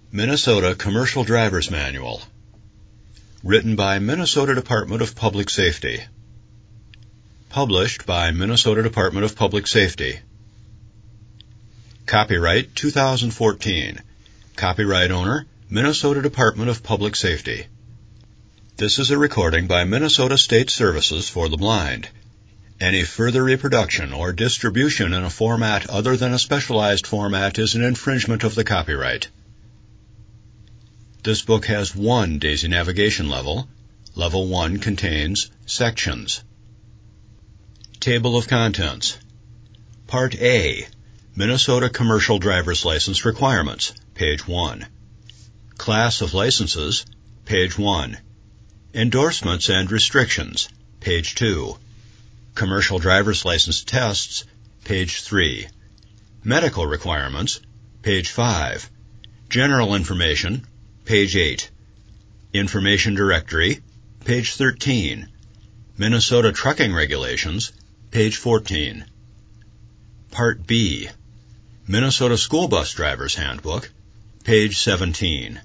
Minnesota Commercial Driver's Manual. Written by Minnesota Department of Public Safety. Published by Minnesota Department of Public Safety. Copyright 2014. Copyright owner, Minnesota Department of Public Safety. This is a recording by Minnesota State Services for the Blind. Any further reproduction or distribution in a format other than a specialized format is an infringement of the copyright. This book has one DAISY navigation level. Level 1 contains sections. Table of Contents. Part A. Minnesota Commercial Driver's License Requirements, page 1. Class of Licenses, page 1. Endorsements and Restrictions, page 2. Commercial Driver's License Tests, page 3. Medical Requirements, page 5. General Information, page 8. Information Directory, page 13. Minnesota Trucking Regulations, page 14. Part B. Minnesota School Bus Driver's Handbook, page 17.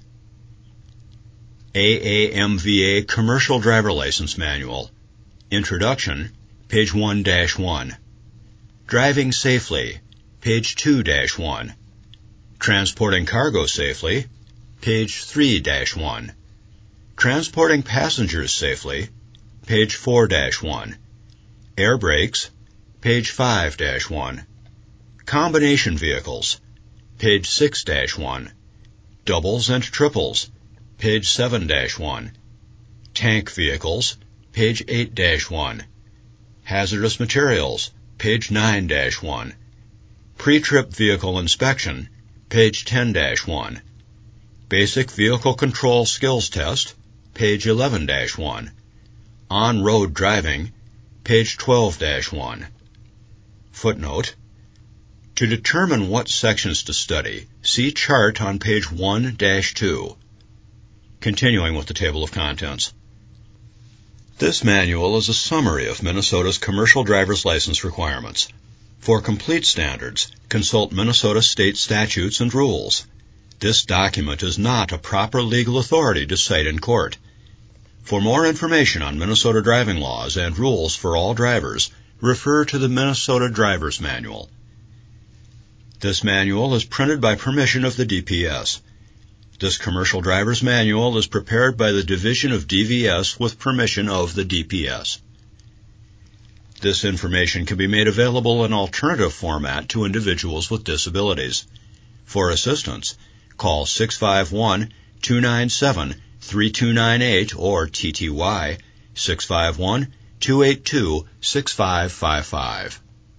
AAMVA Commercial Driver License Manual, Introduction, page 1-1. Driving Safely, page 2-1. Transporting Cargo Safely, page 3-1. Transporting Passengers Safely, page 4-1. Air Brakes, page 5-1. Combination Vehicles, page 6-1. Doubles and Triples, page 7-1. Tank Vehicles, page 8-1. Hazardous Materials, page 9-1. Pre-Trip Vehicle Inspection, page 10-1. Basic Vehicle Control Skills Test, page 11-1. On-Road Driving, page 12-1. Footnote: to determine what sections to study, see chart on page 1-2. Continuing with the table of contents. This manual is a summary of Minnesota's commercial driver's license requirements. For complete standards, consult Minnesota state statutes and rules. This document is not a proper legal authority to cite in court. For more information on Minnesota driving laws and rules for all drivers, refer to the Minnesota Driver's Manual. This manual is printed by permission of the DPS. This commercial driver's manual is prepared by the Division of DVS with permission of the DPS. This information can be made available in alternative format to individuals with disabilities. For assistance, call 651-297-3298 or TTY 651-282-6555.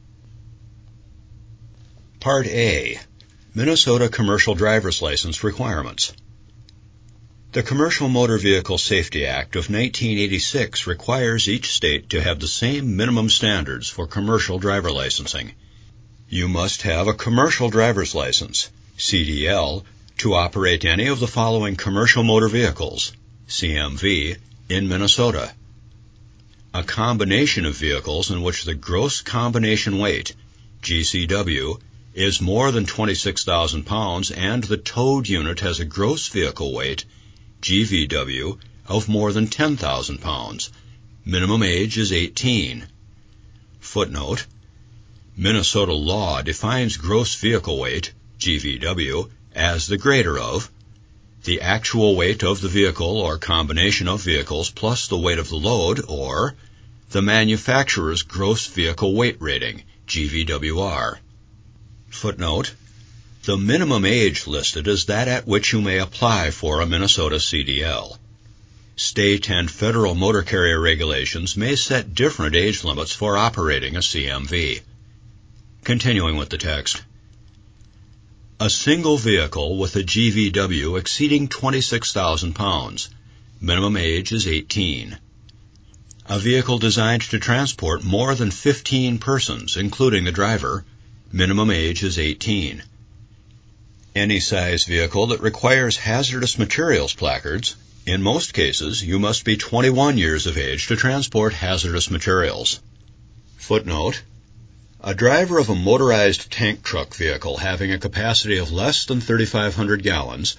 Part A. Minnesota Commercial Driver's License Requirements. The Commercial Motor Vehicle Safety Act of 1986 requires each state to have the same minimum standards for commercial driver licensing. You must have a commercial driver's license, CDL, to operate any of the following commercial motor vehicles, CMV, in Minnesota. A combination of vehicles in which the gross combination weight, GCW, is more than 26,000 pounds and the towed unit has a gross vehicle weight, GVW, of more than 10,000 pounds. Minimum age is 18. Footnote: Minnesota law defines gross vehicle weight, GVW, as the greater of the actual weight of the vehicle or combination of vehicles plus the weight of the load, or the manufacturer's gross vehicle weight rating, GVWR. Footnote: the minimum age listed is that at which you may apply for a Minnesota CDL. State and federal motor carrier regulations may set different age limits for operating a CMV. Continuing with the text. A single vehicle with a GVW exceeding 26,000 pounds. Minimum age is 18. A vehicle designed to transport more than 15 persons, including the driver. Minimum age is 18. Any size vehicle that requires hazardous materials placards. In most cases, you must be 21 years of age to transport hazardous materials. Footnote: a driver of a motorized tank truck vehicle having a capacity of less than 3,500 gallons,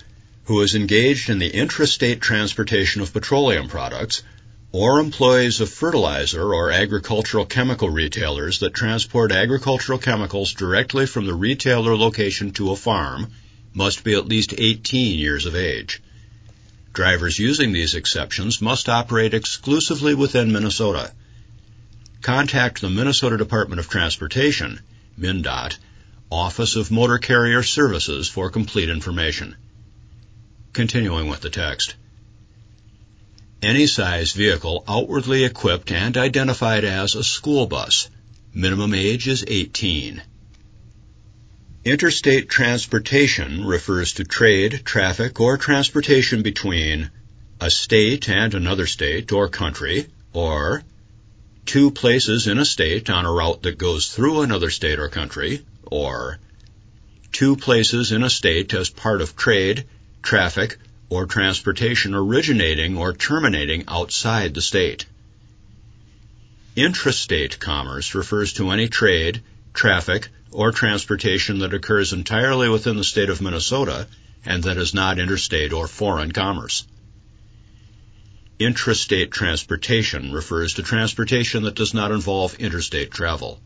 who is engaged in the intrastate transportation of petroleum products, or employees of fertilizer or agricultural chemical retailers that transport agricultural chemicals directly from the retailer location to a farm, must be at least 18 years of age. Drivers using these exceptions must operate exclusively within Minnesota. Contact the Minnesota Department of Transportation, MnDOT, Office of Motor Carrier Services for complete information. Continuing with the text. Any size vehicle outwardly equipped and identified as a school bus. Minimum age is 18. Interstate transportation refers to trade, traffic, or transportation between a state and another state or country, or two places in a state on a route that goes through another state or country, or two places in a state as part of trade, traffic, or transportation originating or terminating outside the state. Intrastate commerce refers to any trade, traffic, or transportation that occurs entirely within the state of Minnesota and that is not interstate or foreign commerce. Intrastate transportation refers to transportation that does not involve interstate travel.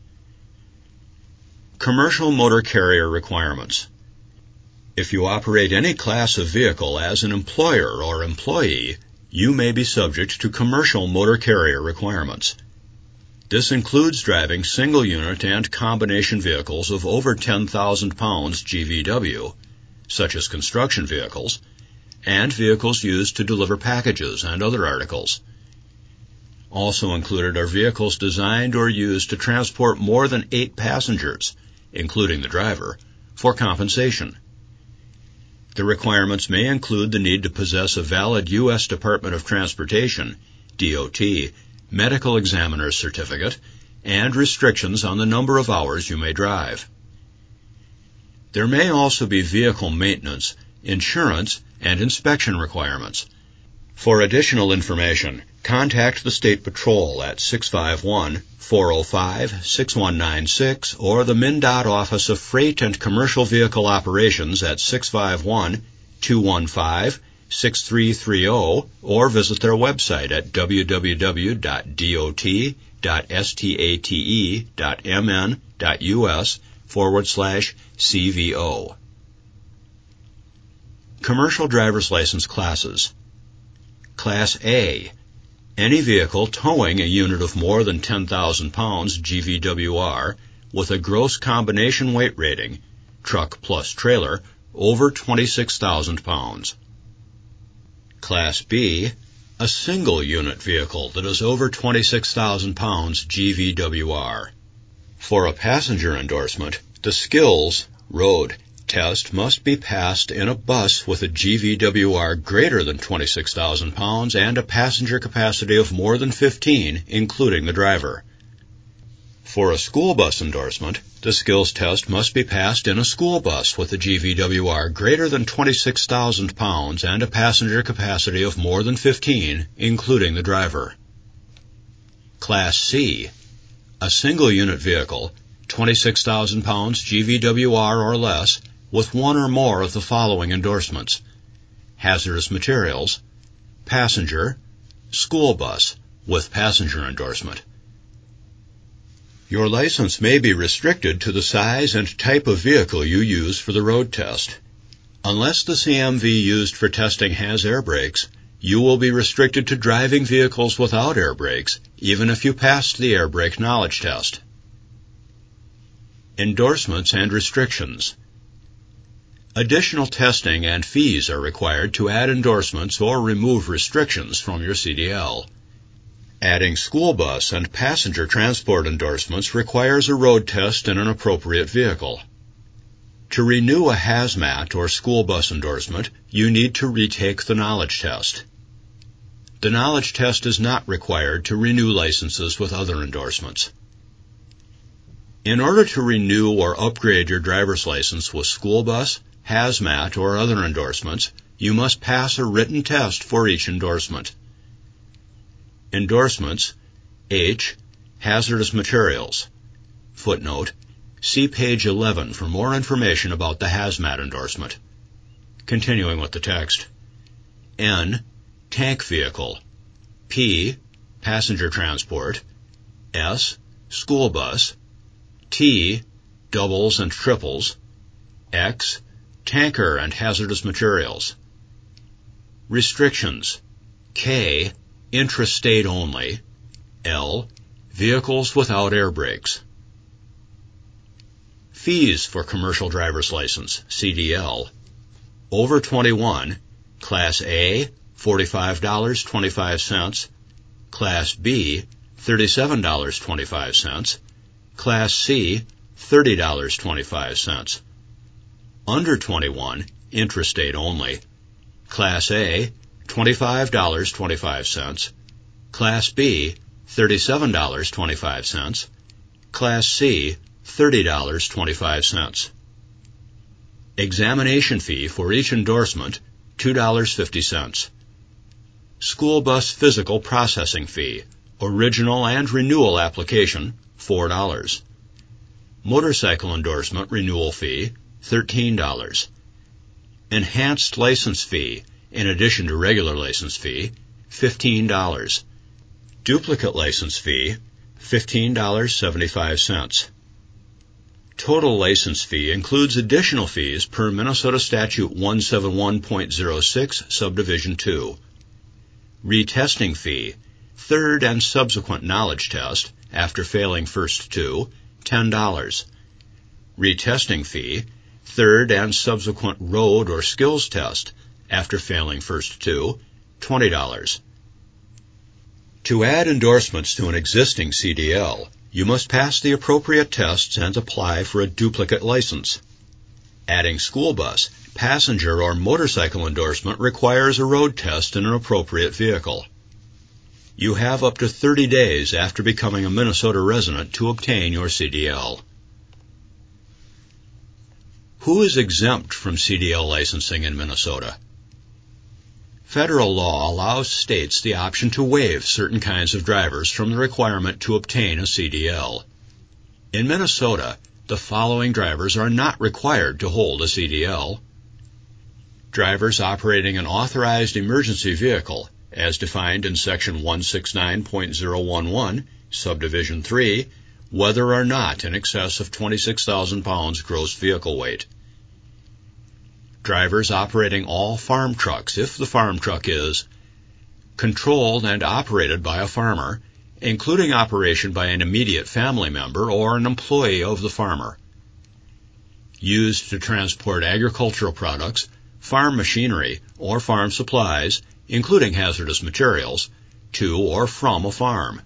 Commercial motor carrier requirements. If you operate any class of vehicle as an employer or employee, you may be subject to commercial motor carrier requirements. This includes driving single-unit and combination vehicles of over 10,000 pounds GVW, such as construction vehicles, and vehicles used to deliver packages and other articles. Also included are vehicles designed or used to transport more than 8 passengers, including the driver, for compensation. The requirements may include the need to possess a valid U.S. Department of Transportation, DOT, medical examiner's certificate, and restrictions on the number of hours you may drive. There may also be vehicle maintenance, insurance, and inspection requirements. For additional information, contact the State Patrol at 651-405-6196 or the MnDOT Office of Freight and Commercial Vehicle Operations at 651-215-6330 or visit their website at www.dot.state.mn.us/CVO. Commercial driver's license classes. Class A. Any vehicle towing a unit of more than 10,000 pounds GVWR with a gross combination weight rating, truck plus trailer, over 26,000 pounds. Class B. A single unit vehicle that is over 26,000 pounds GVWR. For a passenger endorsement, the skills, road, test must be passed in a bus with a GVWR greater than 26,000 pounds and a passenger capacity of more than 15, including the driver. For a school bus endorsement, the skills test must be passed in a school bus with a GVWR greater than 26,000 pounds and a passenger capacity of more than 15, including the driver. Class C. A single unit vehicle, 26,000 pounds GVWR or less, with one or more of the following endorsements: hazardous materials, passenger, school bus with passenger endorsement. Your license may be restricted to the size and type of vehicle you use for the road test. Unless the CMV used for testing has air brakes, you will be restricted to driving vehicles without air brakes, even if you passed the air brake knowledge test. Endorsements and restrictions. Additional testing and fees are required to add endorsements or remove restrictions from your CDL. Adding school bus and passenger transport endorsements requires a road test in an appropriate vehicle. To renew a hazmat or school bus endorsement, you need to retake the knowledge test. The knowledge test is not required to renew licenses with other endorsements. In order to renew or upgrade your driver's license with school bus, hazmat, or other endorsements, you must pass a written test for each endorsement. Endorsements. H. Hazardous materials. Footnote. See page 11 for more information about the hazmat endorsement. Continuing with the text. N. Tank vehicle. P. Passenger transport. S. School bus. T. Doubles and triples. X. Tanker and hazardous materials. Restrictions. K. Intrastate only. L. Vehicles without air brakes. Fees for commercial driver's license, CDL. Over 21, Class A, $45.25, Class B, $37.25, Class C, $30.25. Under 21, intrastate only. Class A, $25.25, Class B, $37.25, Class C, $30.25. Examination fee for each endorsement, $2.50. School bus physical processing fee, original and renewal application, $4. Motorcycle endorsement renewal fee, $13. Enhanced license fee, in addition to regular license fee, $15. Duplicate license fee, $15.75. Total license fee includes additional fees per Minnesota Statute 171.06, Subdivision 2. Retesting fee, third and subsequent knowledge test, after failing first two, $10. Retesting fee, third and subsequent road or skills test, after failing first two, $20. To add endorsements to an existing CDL, you must pass the appropriate tests and apply for a duplicate license. Adding school bus, passenger, or motorcycle endorsement requires a road test in an appropriate vehicle. You have up to 30 days after becoming a Minnesota resident to obtain your CDL. Who is exempt from CDL licensing in Minnesota? Federal law allows states the option to waive certain kinds of drivers from the requirement to obtain a CDL. In Minnesota, the following drivers are not required to hold a CDL. Drivers operating an authorized emergency vehicle, as defined in Section 169.011, Subdivision 3, whether or not in excess of 26,000 pounds gross vehicle weight. Drivers operating all farm trucks if the farm truck is controlled and operated by a farmer, including operation by an immediate family member or an employee of the farmer. Used to transport agricultural products, farm machinery, or farm supplies, including hazardous materials, to or from a farm.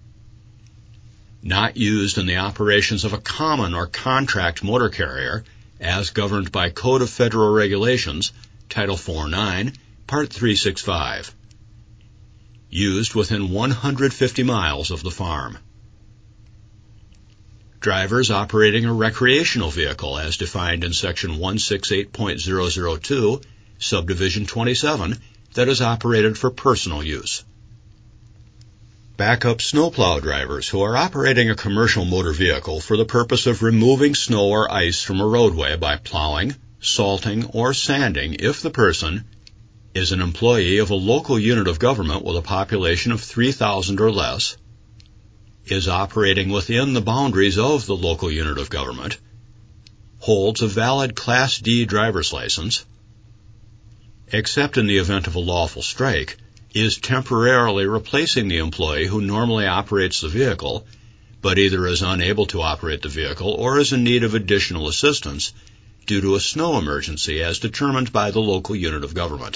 Not used in the operations of a common or contract motor carrier, as governed by Code of Federal Regulations, Title 4-9, Part 365. Used within 150 miles of the farm. Drivers operating a recreational vehicle as defined in Section 168.002, Subdivision 27, that is operated for personal use. Backup snowplow drivers who are operating a commercial motor vehicle for the purpose of removing snow or ice from a roadway by plowing, salting, or sanding if the person is an employee of a local unit of government with a population of 3,000 or less, is operating within the boundaries of the local unit of government, holds a valid Class D driver's license, except in the event of a lawful strike, is temporarily replacing the employee who normally operates the vehicle, but either is unable to operate the vehicle or is in need of additional assistance due to a snow emergency as determined by the local unit of government.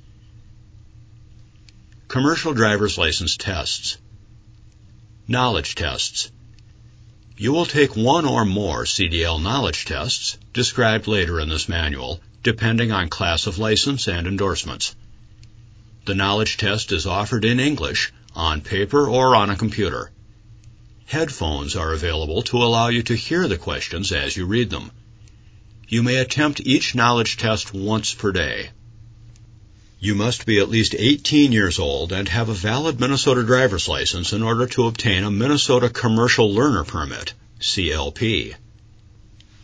Commercial driver's license tests. Knowledge tests. You will take one or more CDL knowledge tests, described later in this manual, depending on class of license and endorsements. The knowledge test is offered in English, on paper or on a computer. Headphones are available to allow you to hear the questions as you read them. You may attempt each knowledge test once per day. You must be at least 18 years old and have a valid Minnesota driver's license in order to obtain a Minnesota Commercial Learner Permit, CLP.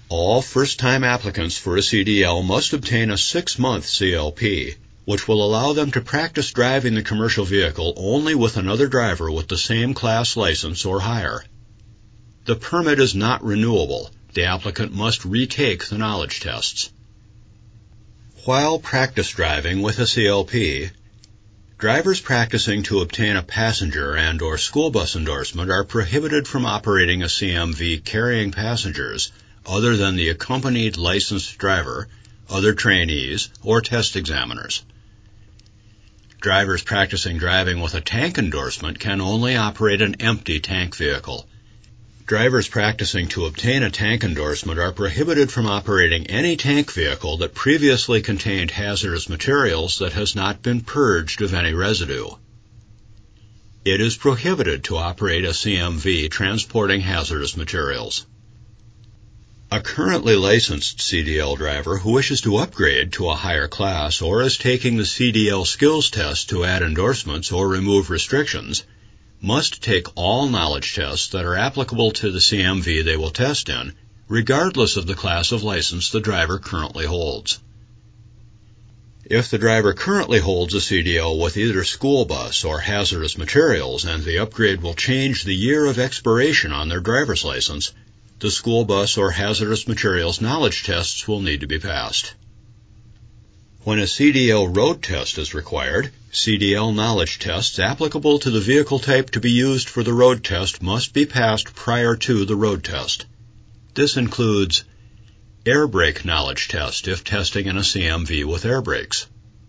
All first-time applicants for a CDL must obtain a 6-month CLP, which will allow them to practice driving the commercial vehicle only with another driver with the same class license or higher. The permit is not renewable. The applicant must retake the knowledge tests. While practice driving with a CLP, drivers practicing to obtain a passenger and/or school bus endorsement are prohibited from operating a CMV carrying passengers other than the accompanied licensed driver, other trainees, or test examiners. Drivers practicing driving with a tank endorsement can only operate an empty tank vehicle. Drivers practicing to obtain a tank endorsement are prohibited from operating any tank vehicle that previously contained hazardous materials that has not been purged of any residue. It is prohibited to operate a CMV transporting hazardous materials. A currently licensed CDL driver who wishes to upgrade to a higher class or is taking the CDL skills test to add endorsements or remove restrictions must take all knowledge tests that are applicable to the CMV they will test in, regardless of the class of license the driver currently holds. If the driver currently holds a CDL with either school bus or hazardous materials and the upgrade will change the year of expiration on their driver's license, the school bus or hazardous materials knowledge tests will need to be passed. When a CDL road test is required, CDL knowledge tests applicable to the vehicle type to be used for the road test must be passed prior to the road test. This includes air brake knowledge test if testing in a CMV with air brakes,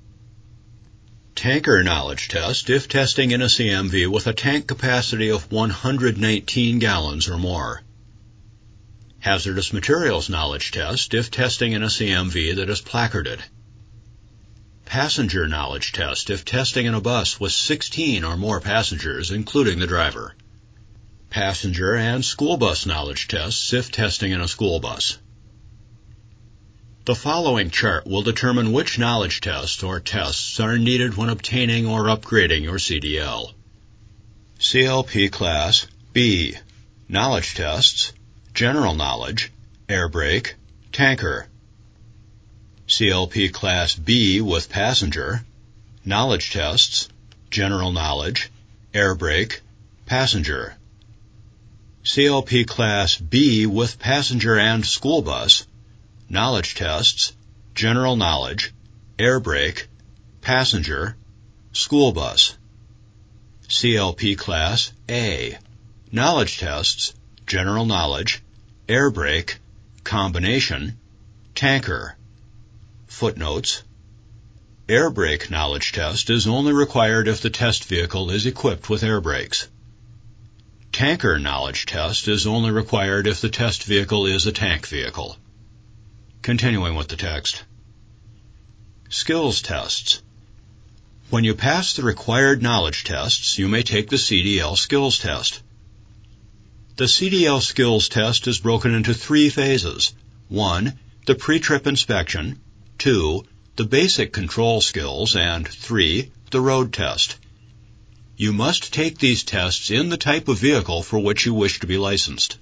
tanker knowledge test if testing in a CMV with a tank capacity of 119 gallons or more, hazardous materials knowledge test if testing in a CMV that is placarded, passenger knowledge test if testing in a bus with 16 or more passengers, including the driver, passenger and school bus knowledge tests if testing in a school bus. The following chart will determine which knowledge tests or tests are needed when obtaining or upgrading your CDL. CLP Class B. Knowledge tests: general knowledge, air brake, tanker. CLP Class B with passenger, knowledge tests, general knowledge, air brake, passenger. CLP Class B with passenger and school bus, knowledge tests, general knowledge, air brake, passenger, school bus. CLP Class A, knowledge tests, general knowledge, air brake, combination, tanker. Footnotes: air brake knowledge test is only required if the test vehicle is equipped with air brakes. Tanker knowledge test is only required if the test vehicle is a tank vehicle. Continuing with the text. Skills tests. When you pass the required knowledge tests, you may take the CDL skills test. The CDL skills test is broken into 3 phases. 1. The pre-trip inspection. 2. The basic control skills. And 3. The road test. You must take these tests in the type of vehicle for which you wish to be licensed.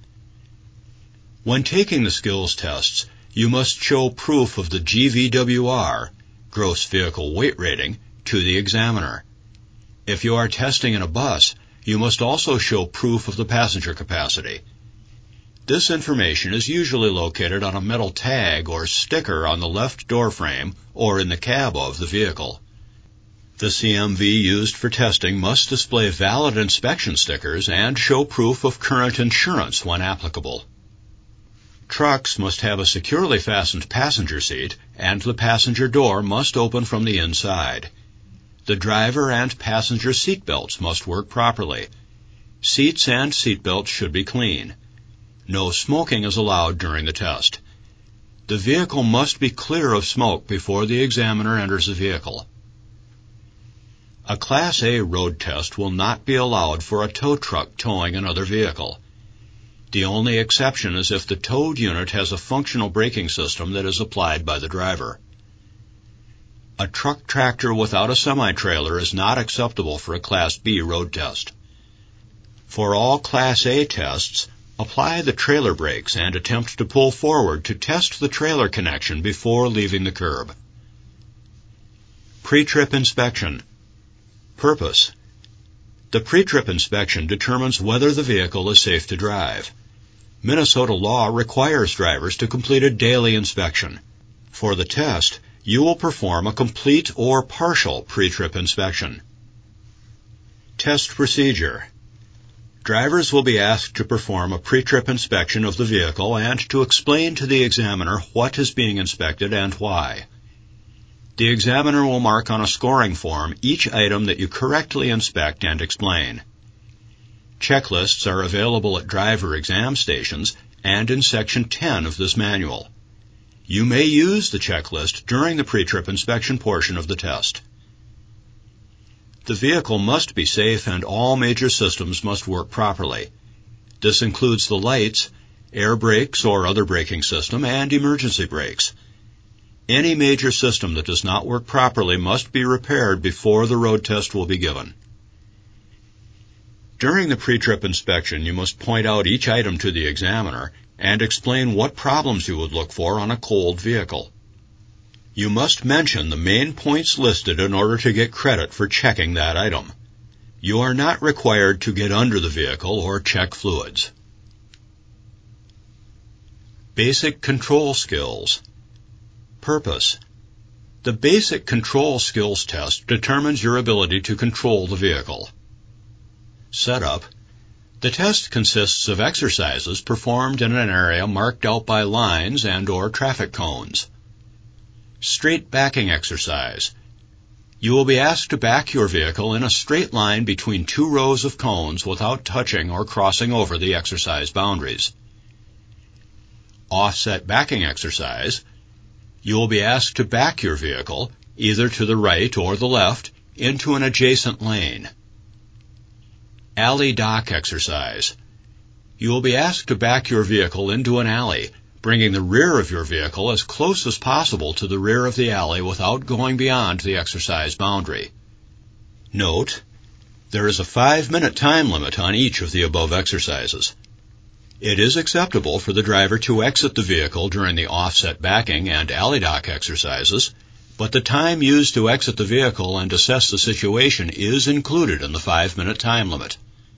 When taking the skills tests, you must show proof of the GVWR, gross vehicle weight rating, to the examiner. If you are testing in a bus, you must also show proof of the passenger capacity. This information is usually located on a metal tag or sticker on the left door frame or in the cab of the vehicle. The CMV used for testing must display valid inspection stickers and show proof of current insurance when applicable. Trucks must have a securely fastened passenger seat, and the passenger door must open from the inside. The driver and passenger seat belts must work properly. Seats and seat belts should be clean. No smoking is allowed during the test. The vehicle must be clear of smoke before the examiner enters the vehicle. A Class A road test will not be allowed for a tow truck towing another vehicle. The only exception is if the towed unit has a functional braking system that is applied by the driver. A truck tractor without a semi-trailer is not acceptable for a Class B road test. For all Class A tests, Apply the trailer brakes and attempt to pull forward to test the trailer connection before leaving the curb. Pre-trip inspection. Purpose. The pre-trip inspection determines whether the vehicle is safe to drive. Minnesota law requires drivers to complete a daily inspection. For the test, you will perform a complete or partial pre-trip inspection. Test procedure. Drivers will be asked to perform a pre-trip inspection of the vehicle and to explain to the examiner what is being inspected and why. The examiner will mark on a scoring form each item that you correctly inspect and explain. Checklists are available at driver exam stations and in Section 10 of this manual. You may use the checklist during the pre-trip inspection portion of the test. The vehicle must be safe and all major systems must work properly. This includes the lights, air brakes or other braking system, and emergency brakes. Any major system that does not work properly must be repaired before the road test will be given. During the pre-trip inspection, you must point out each item to the examiner and explain what problems you would look for on a cold vehicle. You must mention the main points listed in order to get credit for checking that item. You are not required to get under the vehicle or check fluids. Basic control skills. Purpose. The basic control skills test determines your ability to control the vehicle. Setup. The test consists of exercises performed in an area marked out by lines and/or traffic cones. Straight backing exercise. You will be asked to back your vehicle in a straight line between two rows of cones without touching or crossing over the exercise boundaries. Offset backing exercise. You will be asked to back your vehicle, either to the right or the left, into an adjacent lane. Alley dock exercise. You will be asked to back your vehicle into an alley, bringing the rear of your vehicle as close as possible to the rear of the alley without going beyond the exercise boundary. Note, there is a 5-minute time limit on each of the above exercises. It is acceptable for the driver to exit the vehicle during the offset backing and alley dock exercises, but the time used to exit the vehicle and assess the situation is included in the 5-minute time limit.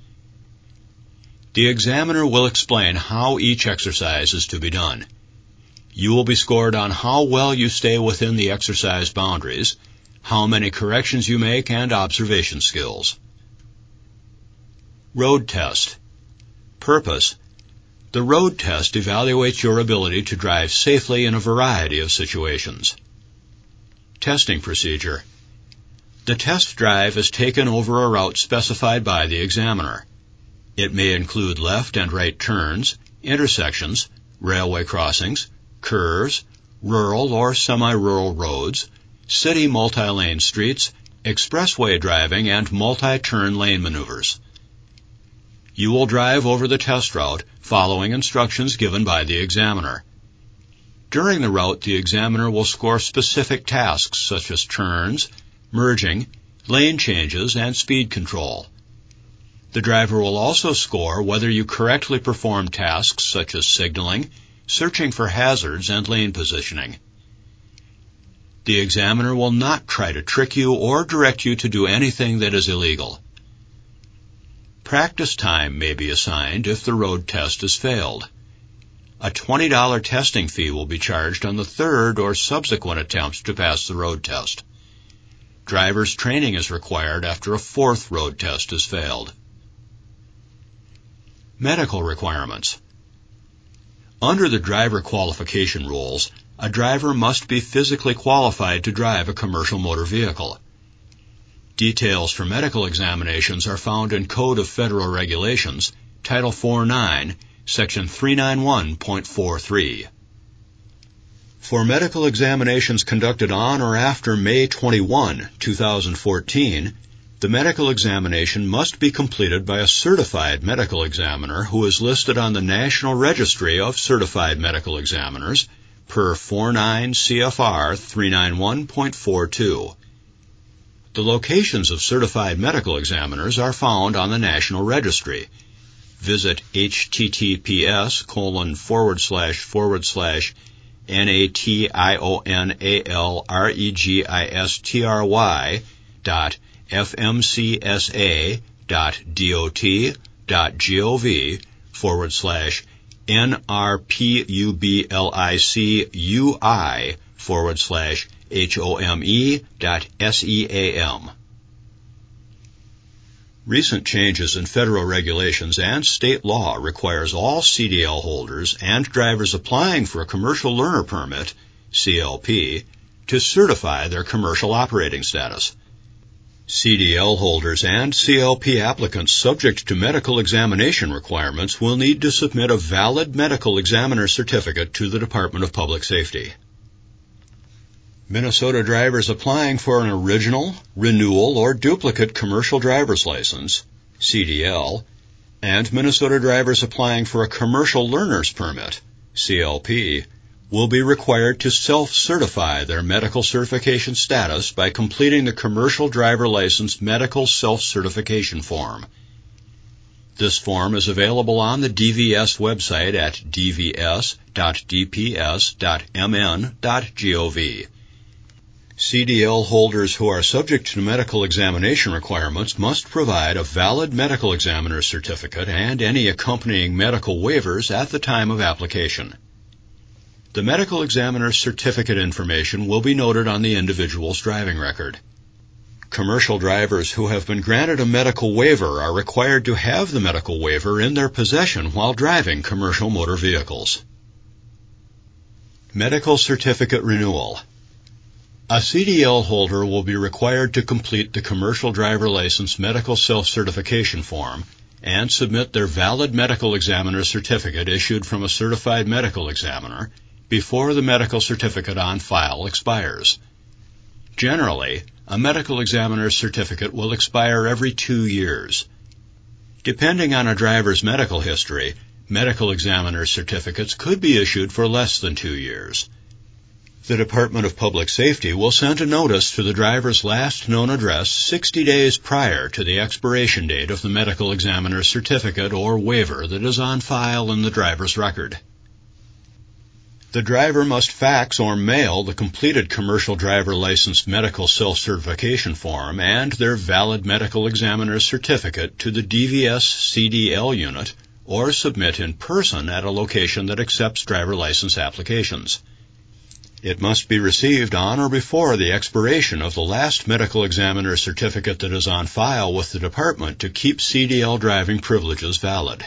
The examiner will explain how each exercise is to be done. You will be scored on how well you stay within the exercise boundaries, how many corrections you make, and observation skills. Road test. Purpose. The road test evaluates your ability to drive safely in a variety of situations. Testing procedure. The test drive is taken over a route specified by the examiner. It may include left and right turns, intersections, railway crossings, curves, rural or semi-rural roads, city multi-lane streets, expressway driving, and multi-turn lane maneuvers. You will drive over the test route following instructions given by the examiner. During the route, the examiner will score specific tasks such as turns, merging, lane changes, and speed control. The driver will also score whether you correctly perform tasks such as signaling, searching for hazards, and lane positioning. The examiner will not try to trick you or direct you to do anything that is illegal. Practice time may be assigned if the road test is failed. A $20 testing fee will be charged on the third or subsequent attempt to pass the road test. Driver's training is required after a fourth road test is failed. Medical requirements. Under the driver qualification rules, a driver must be physically qualified to drive a commercial motor vehicle. Details for medical examinations are found in Code of Federal Regulations, Title 4.9, Section 391.43. For medical examinations conducted on or after May 21, 2014, the medical examination must be completed by a certified medical examiner who is listed on the National Registry of Certified Medical Examiners per 49 CFR 391.42. The locations of certified medical examiners are found on the National Registry. visit https://nrpublicui.gov/nrpublicui/home.seam. Recent changes in federal regulations and state law requires all CDL holders and drivers applying for a commercial learner permit, CLP, to certify their commercial operating status. CDL holders and CLP applicants subject to medical examination requirements will need to submit a valid medical examiner certificate to the Department of Public Safety. Minnesota drivers applying for an original, renewal, or duplicate commercial driver's license, CDL, and Minnesota drivers applying for a commercial learner's permit, CLP, will be required to self-certify their medical certification status by completing the Commercial Driver License Medical Self-Certification Form. This form is available on the DVS website at dvs.dps.mn.gov. CDL holders who are subject to medical examination requirements must provide a valid medical examiner's certificate and any accompanying medical waivers at the time of application. The medical examiner's certificate information will be noted on the individual's driving record. Commercial drivers who have been granted a medical waiver are required to have the medical waiver in their possession while driving commercial motor vehicles. Medical Certificate Renewal. A CDL holder will be required to complete the Commercial Driver License Medical Self-Certification Form and submit their valid medical examiner's certificate issued from a certified medical examiner before the medical certificate on file expires. Generally, a medical examiner's certificate will expire every 2 years. Depending on a driver's medical history, medical examiner's certificates could be issued for less than 2 years. The Department of Public Safety will send a notice to the driver's last known address 60 days prior to the expiration date of the medical examiner's certificate or waiver that is on file in the driver's record. The driver must fax or mail the completed Commercial Driver License Medical Self-Certification Form and their valid medical examiner's certificate to the DVS CDL unit or submit in person at a location that accepts driver license applications. It must be received on or before the expiration of the last medical examiner's certificate that is on file with the department to keep CDL driving privileges valid.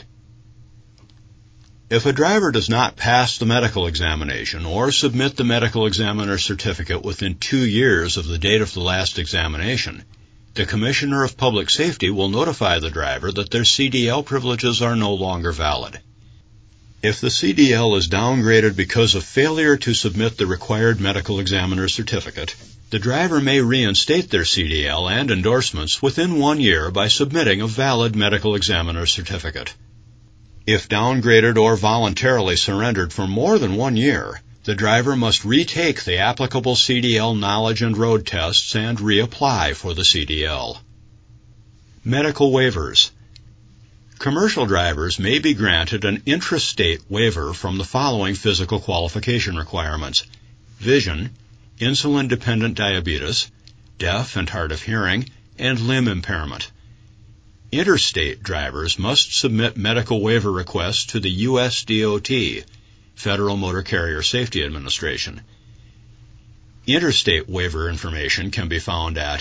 If a driver does not pass the medical examination or submit the medical examiner's certificate within 2 years of the date of the last examination, the Commissioner of Public Safety will notify the driver that their CDL privileges are no longer valid. If the CDL is downgraded because of failure to submit the required medical examiner's certificate, the driver may reinstate their CDL and endorsements within 1 year by submitting a valid medical examiner's certificate. If downgraded or voluntarily surrendered for more than 1 year, the driver must retake the applicable CDL knowledge and road tests and reapply for the CDL. Medical waivers. Commercial drivers may be granted an intrastate waiver from the following physical qualification requirements: vision, insulin-dependent diabetes, deaf and hard of hearing, and limb impairment. Interstate drivers must submit medical waiver requests to the U.S. DOT, Federal Motor Carrier Safety Administration. Interstate waiver information can be found at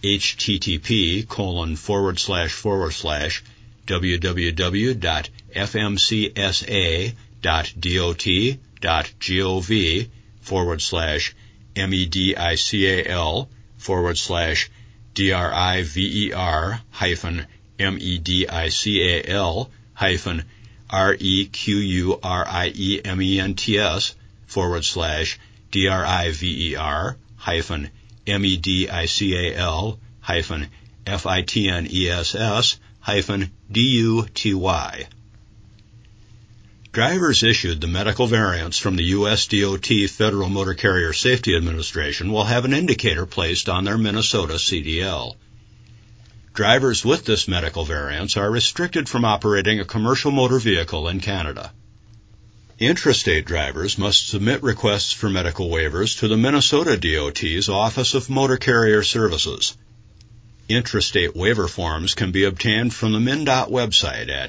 http://www.fmcsa.dot.gov/driverlicense/DRIVER-FIFEN-MEDICIAL/DRIVER-FIFEN-REQUR-FIFEN-DUTY. Drivers issued the medical variants from the U.S. DOT Federal Motor Carrier Safety Administration will have an indicator placed on their Minnesota CDL. Drivers with this medical variance are restricted from operating a commercial motor vehicle in Canada. Intrastate drivers must submit requests for medical waivers to the Minnesota DOT's Office of Motor Carrier Services. Intrastate waiver forms can be obtained from the MnDOT website at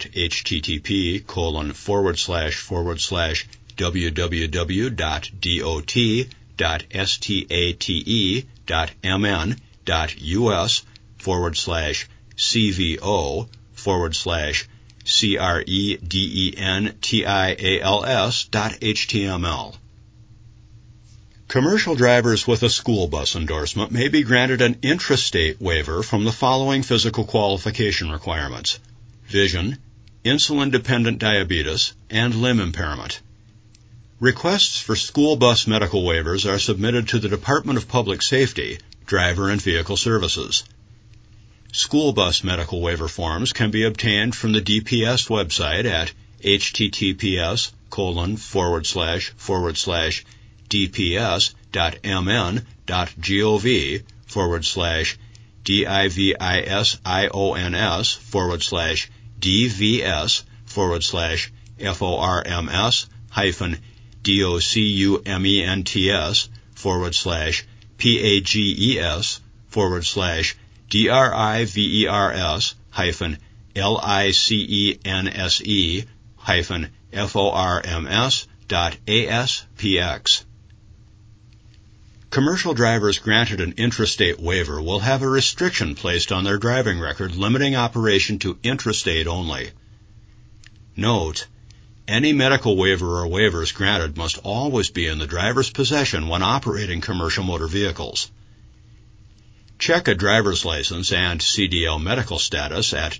http://www.dot.credentials.html. Commercial drivers with a school bus endorsement may be granted an intrastate waiver from the following physical qualification requirements: vision, insulin-dependent diabetes, and limb impairment. Requests for school bus medical waivers are submitted to the Department of Public Safety, Driver and Vehicle Services. School bus medical waiver forms can be obtained from the DPS website at https://drivers-license.aspx. Commercial drivers granted an intrastate waiver will have a restriction placed on their driving record limiting operation to intrastate only. Note: any medical waiver or waivers granted must always be in the driver's possession when operating commercial motor vehicles. Check a driver's license and CDL medical status at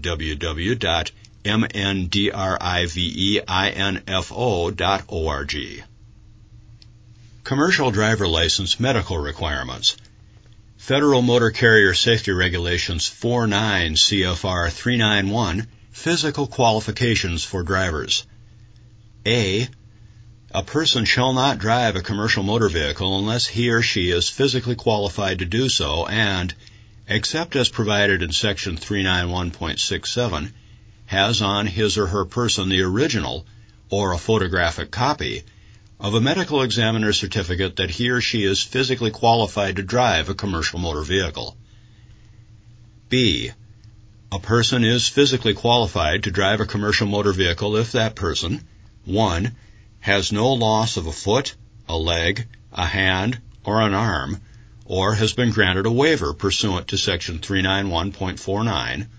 www.mndriveinfo.org. Commercial driver license medical requirements. Federal Motor Carrier Safety Regulations 49 CFR 391 Physical Qualifications for Drivers. A person shall not drive a commercial motor vehicle unless he or she is physically qualified to do so and, except as provided in Section 391.67, has on his or her person the original, or a photographic copy, of a medical examiner's certificate that he or she is physically qualified to drive a commercial motor vehicle. B. A person is physically qualified to drive a commercial motor vehicle if that person, 1. has no loss of a foot, a leg, a hand, or an arm, or has been granted a waiver pursuant to Section 391.49.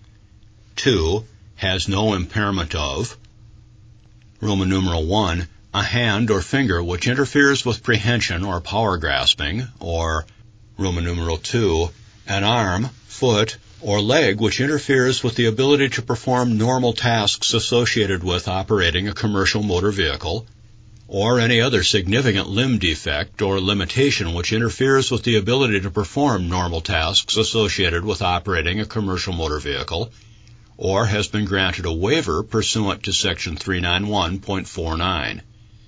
2. Has no impairment of Roman numeral 1. A hand or finger which interferes with prehension or power grasping, or Roman numeral 2. An arm, foot, or leg which interferes with the ability to perform normal tasks associated with operating a commercial motor vehicle, or any other significant limb defect or limitation which interferes with the ability to perform normal tasks associated with operating a commercial motor vehicle, or has been granted a waiver pursuant to Section 391.49.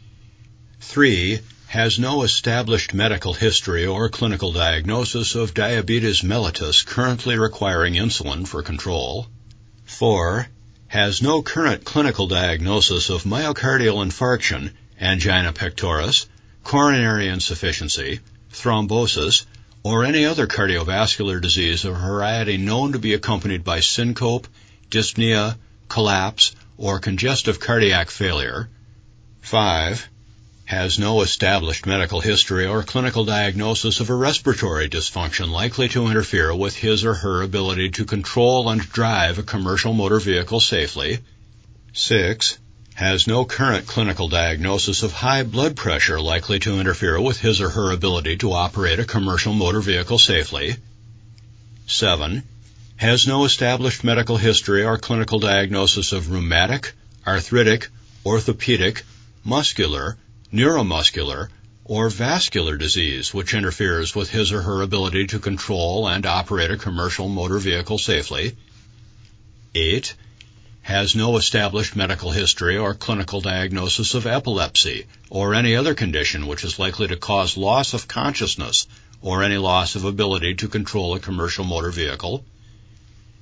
3. Has no established medical history or clinical diagnosis of diabetes mellitus currently requiring insulin for control. 4. Has no current clinical diagnosis of myocardial infarction, angina pectoris, coronary insufficiency, thrombosis, or any other cardiovascular disease of variety known to be accompanied by syncope, dyspnea, collapse, or congestive cardiac failure. 5. Has no established medical history or clinical diagnosis of a respiratory dysfunction likely to interfere with his or her ability to control and drive a commercial motor vehicle safely. 6. Has no current clinical diagnosis of high blood pressure likely to interfere with his or her ability to operate a commercial motor vehicle safely. 7. Has no established medical history or clinical diagnosis of rheumatic, arthritic, orthopedic, muscular, neuromuscular, or vascular disease which interferes with his or her ability to control and operate a commercial motor vehicle safely. 8. Has no established medical history or clinical diagnosis of epilepsy or any other condition which is likely to cause loss of consciousness or any loss of ability to control a commercial motor vehicle.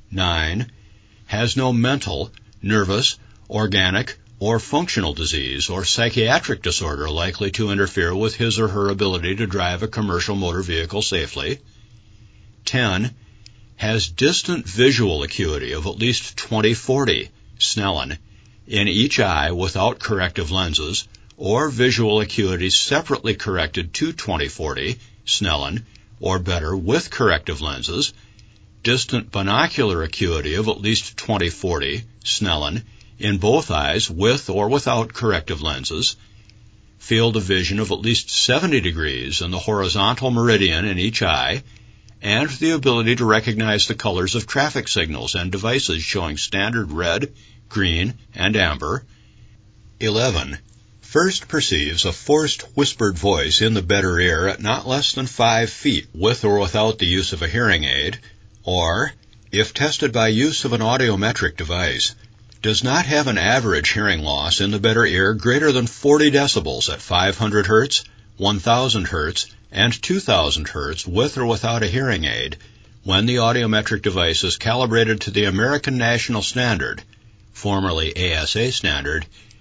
9. Has no mental, nervous, organic, or functional disease or psychiatric disorder likely to interfere with his or her ability to drive a commercial motor vehicle safely. 10. Has distant visual acuity of at least 20/40 Snellen in each eye without corrective lenses, or visual acuity separately corrected to 20/40 Snellen or better with corrective lenses, distant binocular acuity of at least 20/40 Snellen in both eyes with or without corrective lenses, field of vision of at least 70 degrees in the horizontal meridian in each eye, and the ability to recognize the colors of traffic signals and devices showing standard red, green, and amber. 11. First perceives a forced whispered voice in the better ear at not less than 5 feet with or without the use of a hearing aid, or, if tested by use of an audiometric device, does not have an average hearing loss in the better ear greater than 40 decibels at 500 Hz, 1000 Hz, and 2000 Hz with or without a hearing aid when the audiometric device is calibrated to the American National Standard, formerly ASA Standard,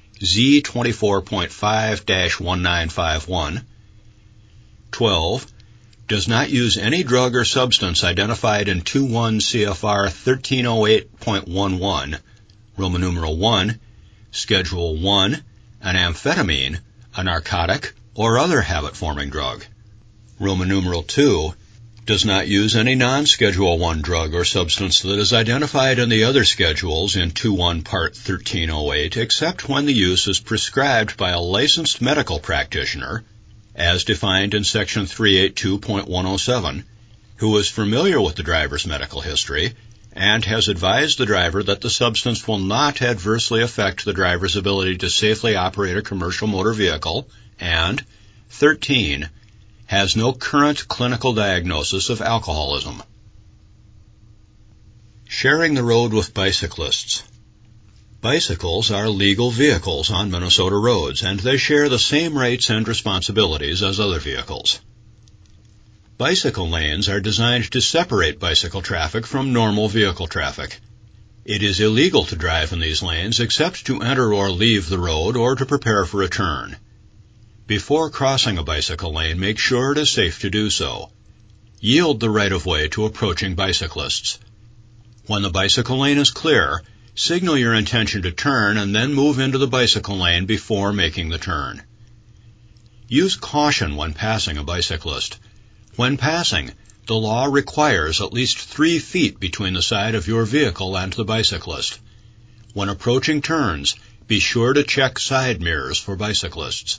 Z24.5-1951. 12. Does not use any drug or substance identified in 21 CFR 1308.11, Roman numeral 1, Schedule 1, an amphetamine, a narcotic, or other habit-forming drug. Roman numeral 2, does not use any non-Schedule 1 drug or substance that is identified in the other schedules in 21 Part 1308 except when the use is prescribed by a licensed medical practitioner, as defined in Section 382.107, who is familiar with the driver's medical history and has advised the driver that the substance will not adversely affect the driver's ability to safely operate a commercial motor vehicle, and 13. Has no current clinical diagnosis of alcoholism. Sharing the road with bicyclists. Bicycles are legal vehicles on Minnesota roads, and they share the same rights and responsibilities as other vehicles. Bicycle lanes are designed to separate bicycle traffic from normal vehicle traffic. It is illegal to drive in these lanes except to enter or leave the road or to prepare for a turn. Before crossing a bicycle lane, make sure it is safe to do so. Yield the right-of-way to approaching bicyclists. When the bicycle lane is clear, signal your intention to turn and then move into the bicycle lane before making the turn. Use caution when passing a bicyclist. When passing, the law requires at least 3 feet between the side of your vehicle and the bicyclist. When approaching turns, be sure to check side mirrors for bicyclists.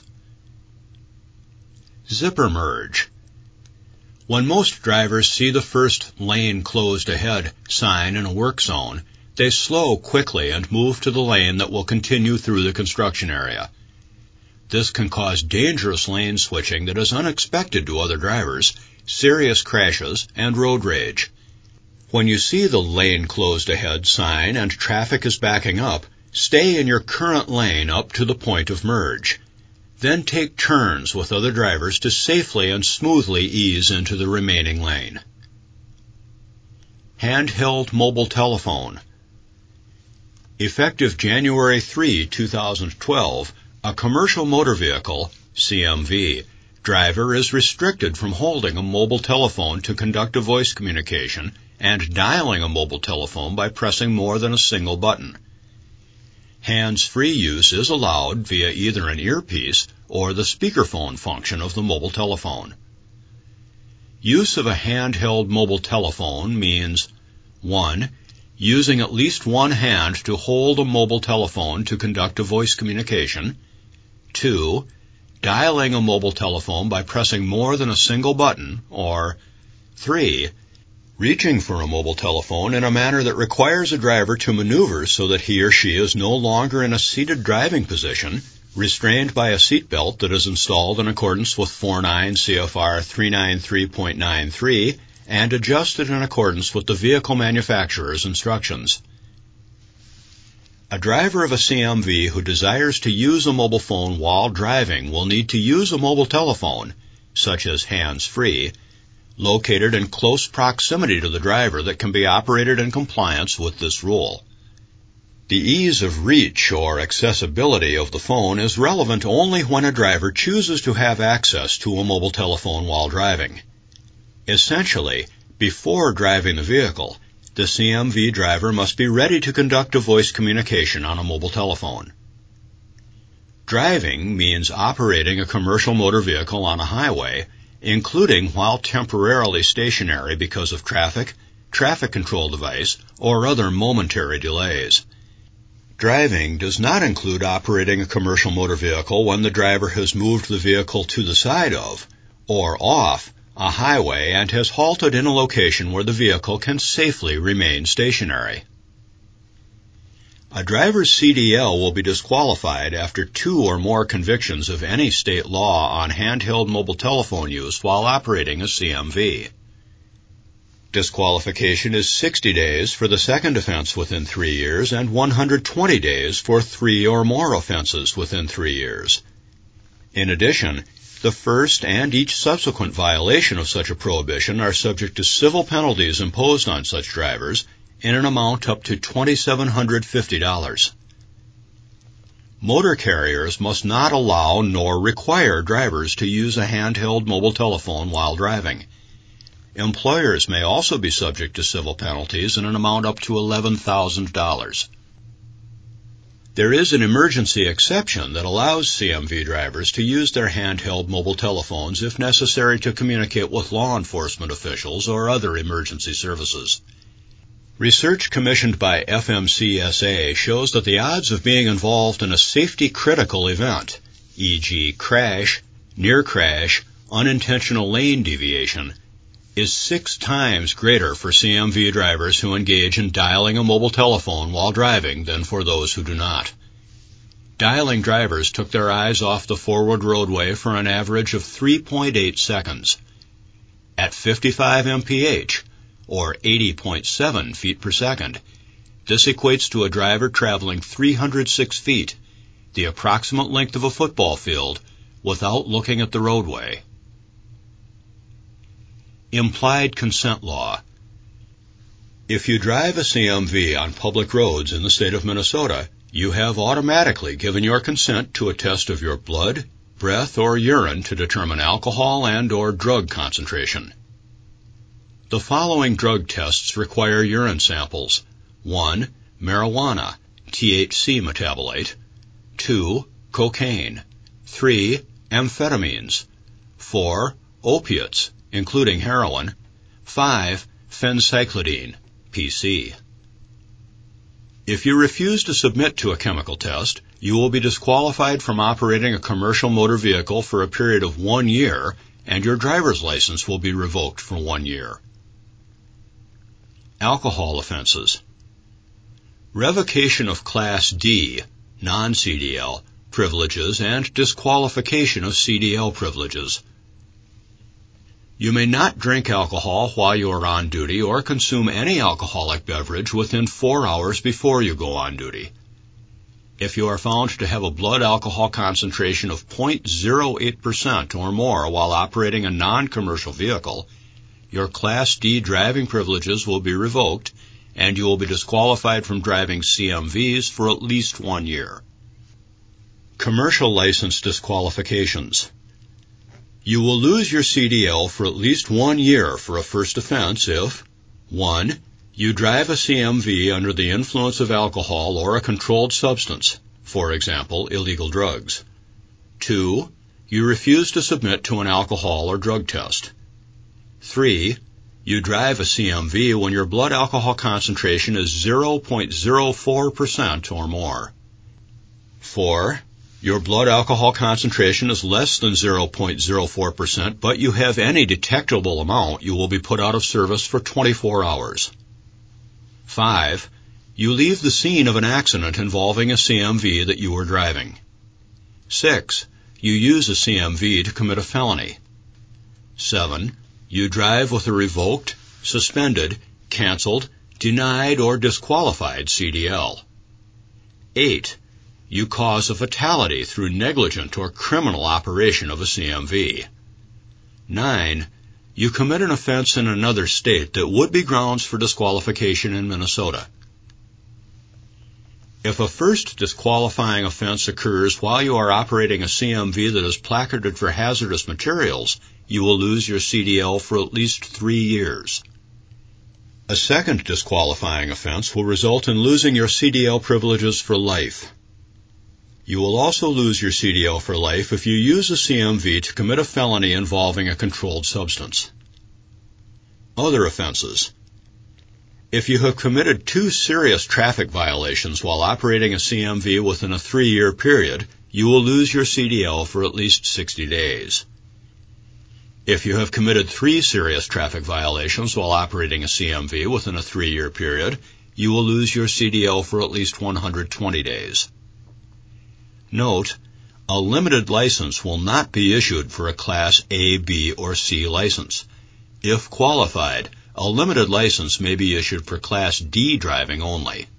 Zipper merge. When most drivers see the first lane closed ahead sign in a work zone, they slow quickly and move to the lane that will continue through the construction area. This can cause dangerous lane switching that is unexpected to other drivers, serious crashes, and road rage. When you see the lane closed ahead sign and traffic is backing up, stay in your current lane up to the point of merge. Then take turns with other drivers to safely and smoothly ease into the remaining lane. Handheld mobile telephone. Effective January 3, 2012, a commercial motor vehicle, CMV, driver is restricted from holding a mobile telephone to conduct a voice communication and dialing a mobile telephone by pressing more than a single button. Hands-free use is allowed via either an earpiece or the speakerphone function of the mobile telephone. Use of a handheld mobile telephone means 1. Using at least one hand to hold a mobile telephone to conduct a voice communication. 2. Dialing a mobile telephone by pressing more than a single button. Or 3. Reaching for a mobile telephone in a manner that requires a driver to maneuver so that he or she is no longer in a seated driving position, restrained by a seatbelt that is installed in accordance with 49 CFR 393.93 and adjusted in accordance with the vehicle manufacturer's instructions. A driver of a CMV who desires to use a mobile phone while driving will need to use a mobile telephone, such as hands-free, located in close proximity to the driver that can be operated in compliance with this rule. The ease of reach or accessibility of the phone is relevant only when a driver chooses to have access to a mobile telephone while driving. Essentially, before driving the vehicle, the CMV driver must be ready to conduct a voice communication on a mobile telephone. Driving means operating a commercial motor vehicle on a highway, including while temporarily stationary because of traffic control device, or other momentary delays. Driving does not include operating a commercial motor vehicle when the driver has moved the vehicle to the side of, or off, a highway and has halted in a location where the vehicle can safely remain stationary. A driver's CDL will be disqualified after 2 or more convictions of any state law on handheld mobile telephone use while operating a CMV. Disqualification is 60 days for the second offense within 3 years and 120 days for 3 or more offenses within 3 years. In addition, the first and each subsequent violation of such a prohibition are subject to civil penalties imposed on such drivers in an amount up to $2,750. Motor carriers must not allow nor require drivers to use a handheld mobile telephone while driving. Employers may also be subject to civil penalties in an amount up to $11,000. There is an emergency exception that allows CMV drivers to use their handheld mobile telephones if necessary to communicate with law enforcement officials or other emergency services. Research commissioned by FMCSA shows that the odds of being involved in a safety-critical event, e.g. crash, near crash, unintentional lane deviation, is 6 times greater for CMV drivers who engage in dialing a mobile telephone while driving than for those who do not. Dialing drivers took their eyes off the forward roadway for an average of 3.8 seconds. At 55 mph, or 80.7 feet per second, this equates to a driver traveling 306 feet, the approximate length of a football field, without looking at the roadway. Implied consent law. If you drive a CMV on public roads in the state of Minnesota, you have automatically given your consent to a test of your blood, breath, or urine to determine alcohol and/or drug concentration. The following drug tests require urine samples. 1. Marijuana, THC metabolite. 2. Cocaine. 3. Amphetamines. 4. Opiates, including heroin. 5. Phencyclidine, PC. If you refuse to submit to a chemical test, you will be disqualified from operating a commercial motor vehicle for a period of 1 year, and your driver's license will be revoked for 1 year. Alcohol offenses. Revocation of Class D, non-CDL, privileges and disqualification of CDL privileges. You may not drink alcohol while you are on duty or consume any alcoholic beverage within 4 hours before you go on duty. If you are found to have a blood alcohol concentration of 0.08% or more while operating a non-commercial vehicle, your Class D driving privileges will be revoked and you will be disqualified from driving CMVs for at least 1 year. Commercial license disqualifications. You will lose your CDL for at least 1 year for a first offense if 1. You drive a CMV under the influence of alcohol or a controlled substance, for example, illegal drugs. 2. You refuse to submit to an alcohol or drug test. 3. You drive a CMV when your blood alcohol concentration is 0.04% or more. 4. Your blood alcohol concentration is less than 0.04%, but you have any detectable amount, you will be put out of service for 24 hours. 5. You leave the scene of an accident involving a CMV that you were driving. 6. You use a CMV to commit a felony. 7. You drive with a revoked, suspended, canceled, denied, or disqualified CDL. 8. You cause a fatality through negligent or criminal operation of a CMV. 9. you commit an offense in another state that would be grounds for disqualification in Minnesota. If a first disqualifying offense occurs while you are operating a CMV that is placarded for hazardous materials, you will lose your CDL for at least 3 years. A second disqualifying offense will result in losing your CDL privileges for life. You will also lose your CDL for life if you use a CMV to commit a felony involving a controlled substance. Other offenses. If you have committed 2 serious traffic violations while operating a CMV within a 3-year period, you will lose your CDL for at least 60 days. If you have committed 3 serious traffic violations while operating a CMV within a 3-year period, you will lose your CDL for at least 120 days. Note, a limited license will not be issued for a Class A, B, or C license. If qualified, a limited license may be issued for Class D driving only.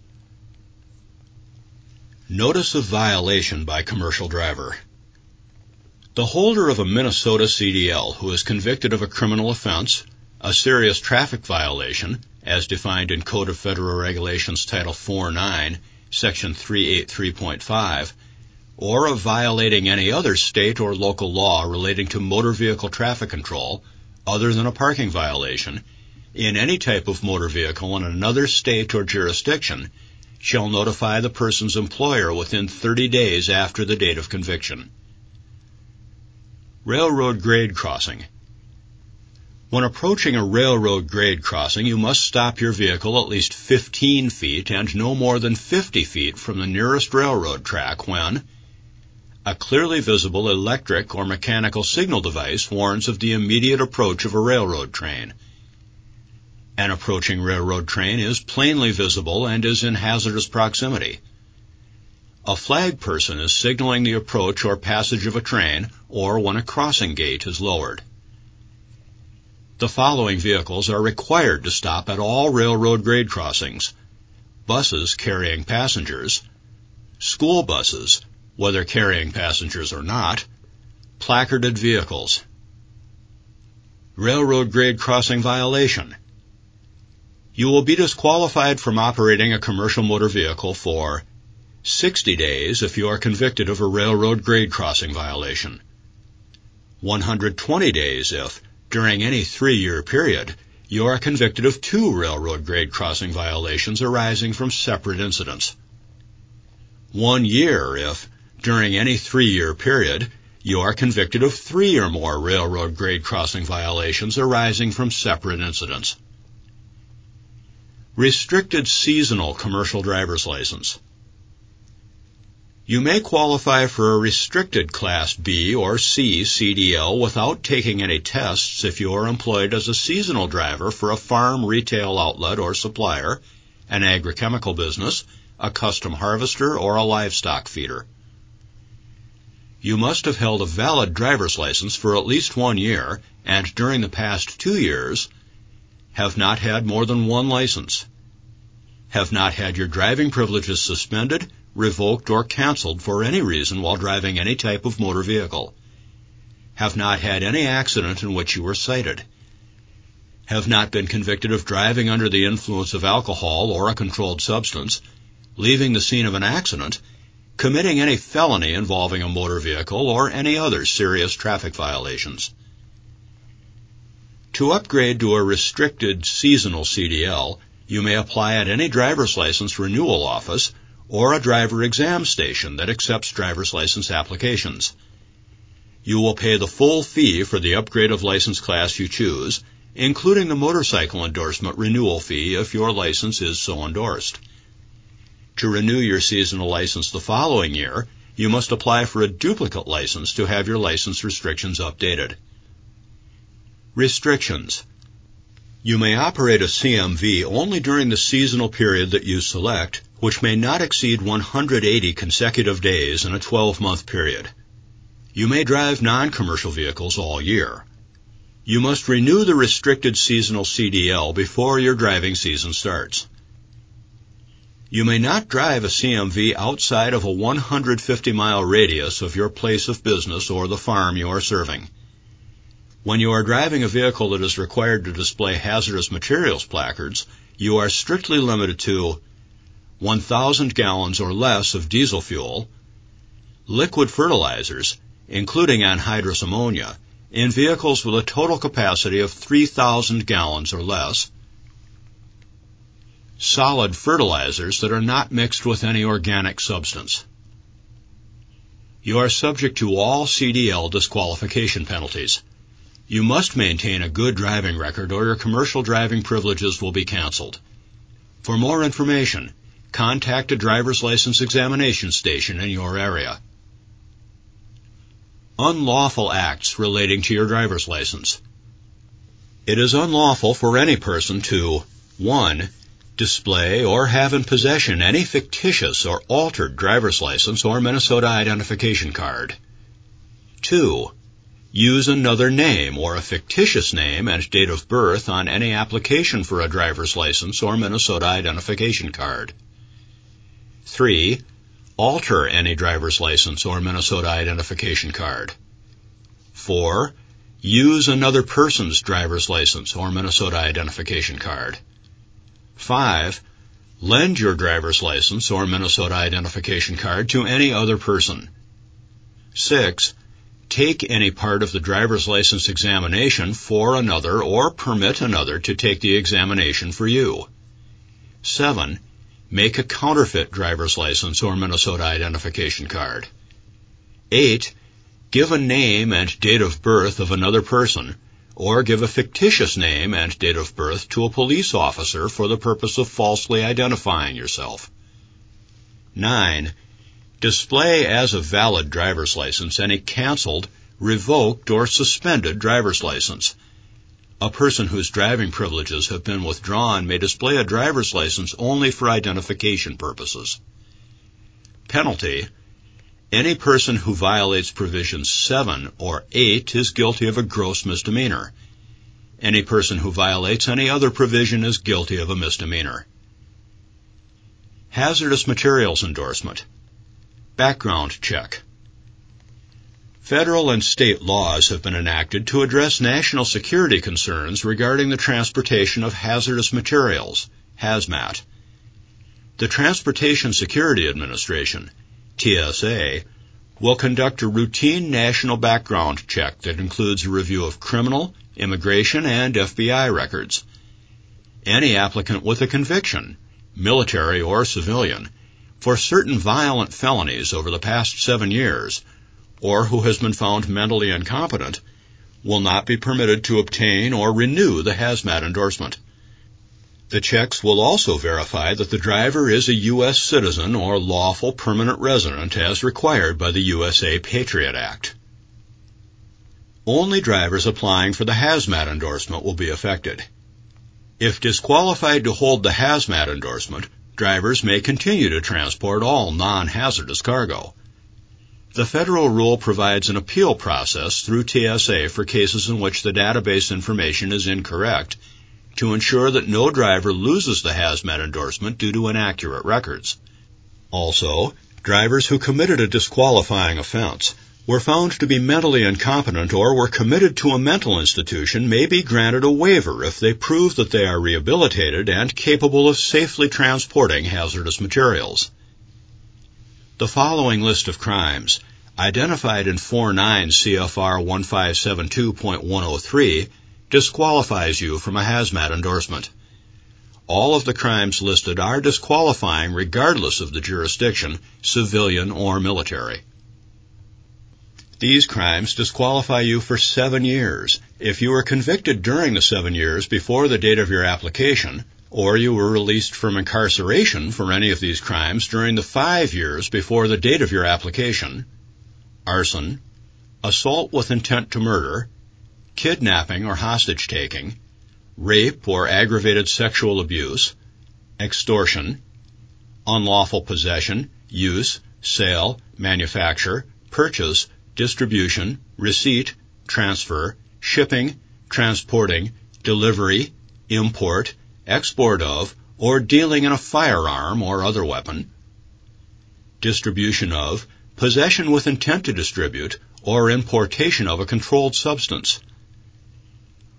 Notice of violation by commercial driver. The holder of a Minnesota CDL who is convicted of a criminal offense, a serious traffic violation, as defined in Code of Federal Regulations Title 4-9, Section 383.5, or of violating any other state or local law relating to motor vehicle traffic control, other than a parking violation, in any type of motor vehicle in another state or jurisdiction, shall notify the person's employer within 30 days after the date of conviction. Railroad grade crossing. When approaching a railroad grade crossing, you must stop your vehicle at least 15 feet and no more than 50 feet from the nearest railroad track when a clearly visible electric or mechanical signal device warns of the immediate approach of a railroad train. An approaching railroad train is plainly visible and is in hazardous proximity. A flag person is signaling the approach or passage of a train, or when a crossing gate is lowered. The following vehicles are required to stop at all railroad grade crossings: buses carrying passengers, school buses, whether carrying passengers or not, placarded vehicles. Railroad grade crossing violation. You will be disqualified from operating a commercial motor vehicle for 60 days if you are convicted of a railroad grade crossing violation, 120 days if, during any 3-year period, you are convicted of 2 railroad grade crossing violations arising from separate incidents, 1 year if, during any 3-year period, you are convicted of 3 or more railroad grade crossing violations arising from separate incidents. Restricted seasonal commercial driver's license. You may qualify for a restricted Class B or C CDL without taking any tests if you are employed as a seasonal driver for a farm retail outlet or supplier, an agrochemical business, a custom harvester, or a livestock feeder. You must have held a valid driver's license for at least 1 year and during the past 2 years have not had more than 1 license, have not had your driving privileges suspended, revoked, or canceled for any reason while driving any type of motor vehicle, have not had any accident in which you were cited, have not been convicted of driving under the influence of alcohol or a controlled substance, leaving the scene of an accident, committing any felony involving a motor vehicle, or any other serious traffic violations. To upgrade to a restricted seasonal CDL, you may apply at any driver's license renewal office or a driver exam station that accepts driver's license applications. You will pay the full fee for the upgrade of license class you choose, including the motorcycle endorsement renewal fee if your license is so endorsed. To renew your seasonal license the following year, you must apply for a duplicate license to have your license restrictions updated. Restrictions. You may operate a CMV only during the seasonal period that you select, which may not exceed 180 consecutive days in a 12-month period. You may drive non-commercial vehicles all year. You must renew the restricted seasonal CDL before your driving season starts. You may not drive a CMV outside of a 150-mile radius of your place of business or the farm you are serving. When you are driving a vehicle that is required to display hazardous materials placards, you are strictly limited to 1,000 gallons or less of diesel fuel, liquid fertilizers, including anhydrous ammonia, in vehicles with a total capacity of 3,000 gallons or less, solid fertilizers that are not mixed with any organic substance. You are subject to all CDL disqualification penalties. You must maintain a good driving record or your commercial driving privileges will be canceled. For more information, contact a driver's license examination station in your area. Unlawful acts relating to your driver's license. It is unlawful for any person to 1. Display or have in possession any fictitious or altered driver's license or Minnesota identification card. 2. Use another name or a fictitious name and date of birth on any application for a driver's license or Minnesota identification card. 3. Alter any driver's license or Minnesota identification card. 4. Use another person's driver's license or Minnesota identification card. 5. Lend your driver's license or Minnesota identification card to any other person. 6. Take any part of the driver's license examination for another or permit another to take the examination for you. 7. Make a counterfeit driver's license or Minnesota identification card. 8. Give a name and date of birth of another person, or give a fictitious name and date of birth to a police officer for the purpose of falsely identifying yourself. 9. Display as a valid driver's license any canceled, revoked, or suspended driver's license. A person whose driving privileges have been withdrawn may display a driver's license only for identification purposes. Penalty: any person who violates provisions 7 or 8 is guilty of a gross misdemeanor. Any person who violates any other provision is guilty of a misdemeanor. Hazardous materials endorsement. Background check. Federal and state laws have been enacted to address national security concerns regarding the transportation of hazardous materials, HAZMAT. The Transportation Security Administration, TSA, will conduct a routine national background check that includes a review of criminal, immigration, and FBI records. Any applicant with a conviction, military or civilian, for certain violent felonies over the past 7 years, or who has been found mentally incompetent, will not be permitted to obtain or renew the HAZMAT endorsement. The checks will also verify that the driver is a U.S. citizen or lawful permanent resident as required by the USA Patriot Act. Only drivers applying for the HAZMAT endorsement will be affected. If disqualified to hold the HAZMAT endorsement, drivers may continue to transport all non-hazardous cargo. The federal rule provides an appeal process through TSA for cases in which the database information is incorrect to ensure that no driver loses the HAZMAT endorsement due to inaccurate records. Also, drivers who committed a disqualifying offense, were found to be mentally incompetent, or were committed to a mental institution may be granted a waiver if they prove that they are rehabilitated and capable of safely transporting hazardous materials. The following list of crimes, identified in 49 CFR 1572.103, disqualifies you from a HAZMAT endorsement. All of the crimes listed are disqualifying regardless of the jurisdiction, civilian or military. These crimes disqualify you for 7 years. If you were convicted during the 7 years before the date of your application, or you were released from incarceration for any of these crimes during the 5 years before the date of your application: arson, assault with intent to murder, kidnapping or hostage-taking, rape or aggravated sexual abuse, extortion, unlawful possession, use, sale, manufacture, purchase, distribution, receipt, transfer, shipping, transporting, delivery, import, export of, or dealing in a firearm or other weapon, distribution of, possession with intent to distribute, or importation of a controlled substance,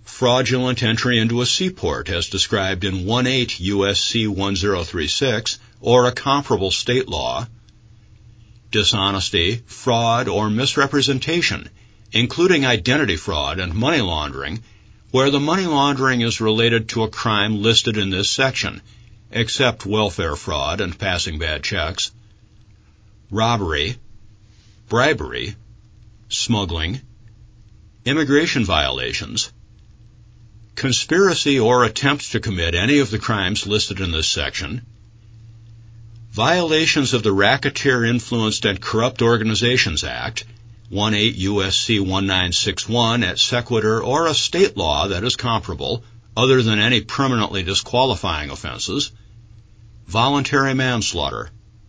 fraudulent entry into a seaport as described in 18 U.S.C. 1036 or a comparable state law, dishonesty, fraud, or misrepresentation, including identity fraud and money laundering, where the money laundering is related to a crime listed in this section, except welfare fraud and passing bad checks, robbery, bribery, smuggling, immigration violations, conspiracy or attempt to commit any of the crimes listed in this section, violations of the Racketeer Influenced and Corrupt Organizations Act, 18 U.S.C. 1961 et sequitur, or a state law that is comparable, other than any permanently disqualifying offenses, voluntary manslaughter.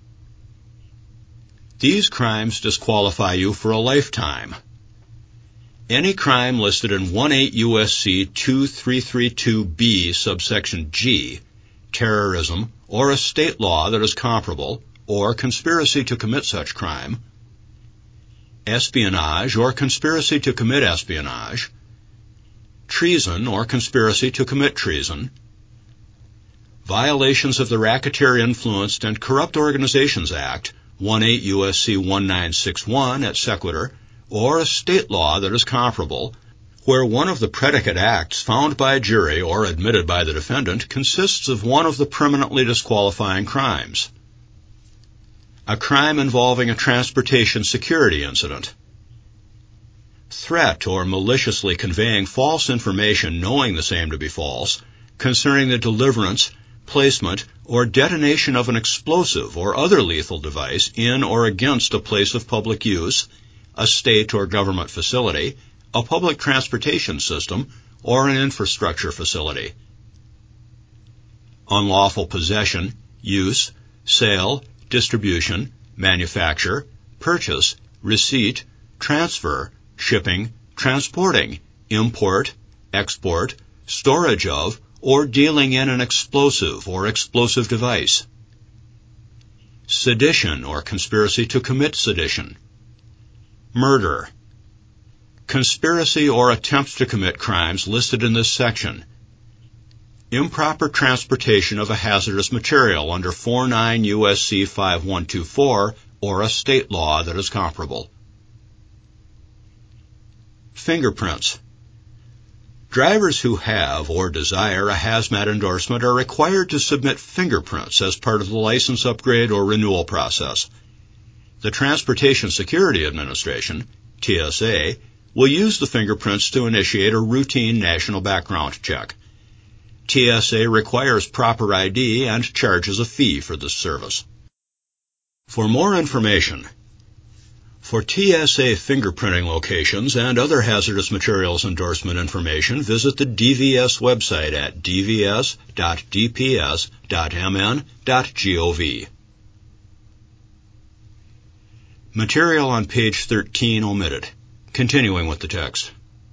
These crimes disqualify you for a lifetime. Any crime listed in 18 U.S.C. 2332b subsection G, terrorism, or a state law that is comparable, or conspiracy to commit such crime, espionage or conspiracy to commit espionage, treason or conspiracy to commit treason, violations of the Racketeer Influenced and Corrupt Organizations Act, 18 U.S.C. 1961 et sequitur, or a state law that is comparable, where one of the predicate acts found by a jury or admitted by the defendant consists of one of the permanently disqualifying crimes. A crime involving a transportation security incident. Threat or maliciously conveying false information knowing the same to be false concerning the deliverance, placement, or detonation of an explosive or other lethal device in or against a place of public use, a state or government facility, a public transportation system, or an infrastructure facility. Unlawful possession, use, sale, distribution, manufacture, purchase, receipt, transfer, shipping, transporting, import, export, storage of, or dealing in an explosive or explosive device. Sedition or conspiracy to commit sedition. Murder. Conspiracy or attempt to commit crimes listed in this section. Improper transportation of a hazardous material under 49 U.S.C. 5124 or a state law that is comparable. Fingerprints. Drivers who have or desire a hazmat endorsement are required to submit fingerprints as part of the license upgrade or renewal process. The Transportation Security Administration, TSA, will use the fingerprints to initiate a routine national background check. TSA requires proper ID and charges a fee for this service. For more information, for TSA fingerprinting locations and other hazardous materials endorsement information, visit the DVS website at dvs.dps.mn.gov. Material on page 13 omitted. Continuing with the text.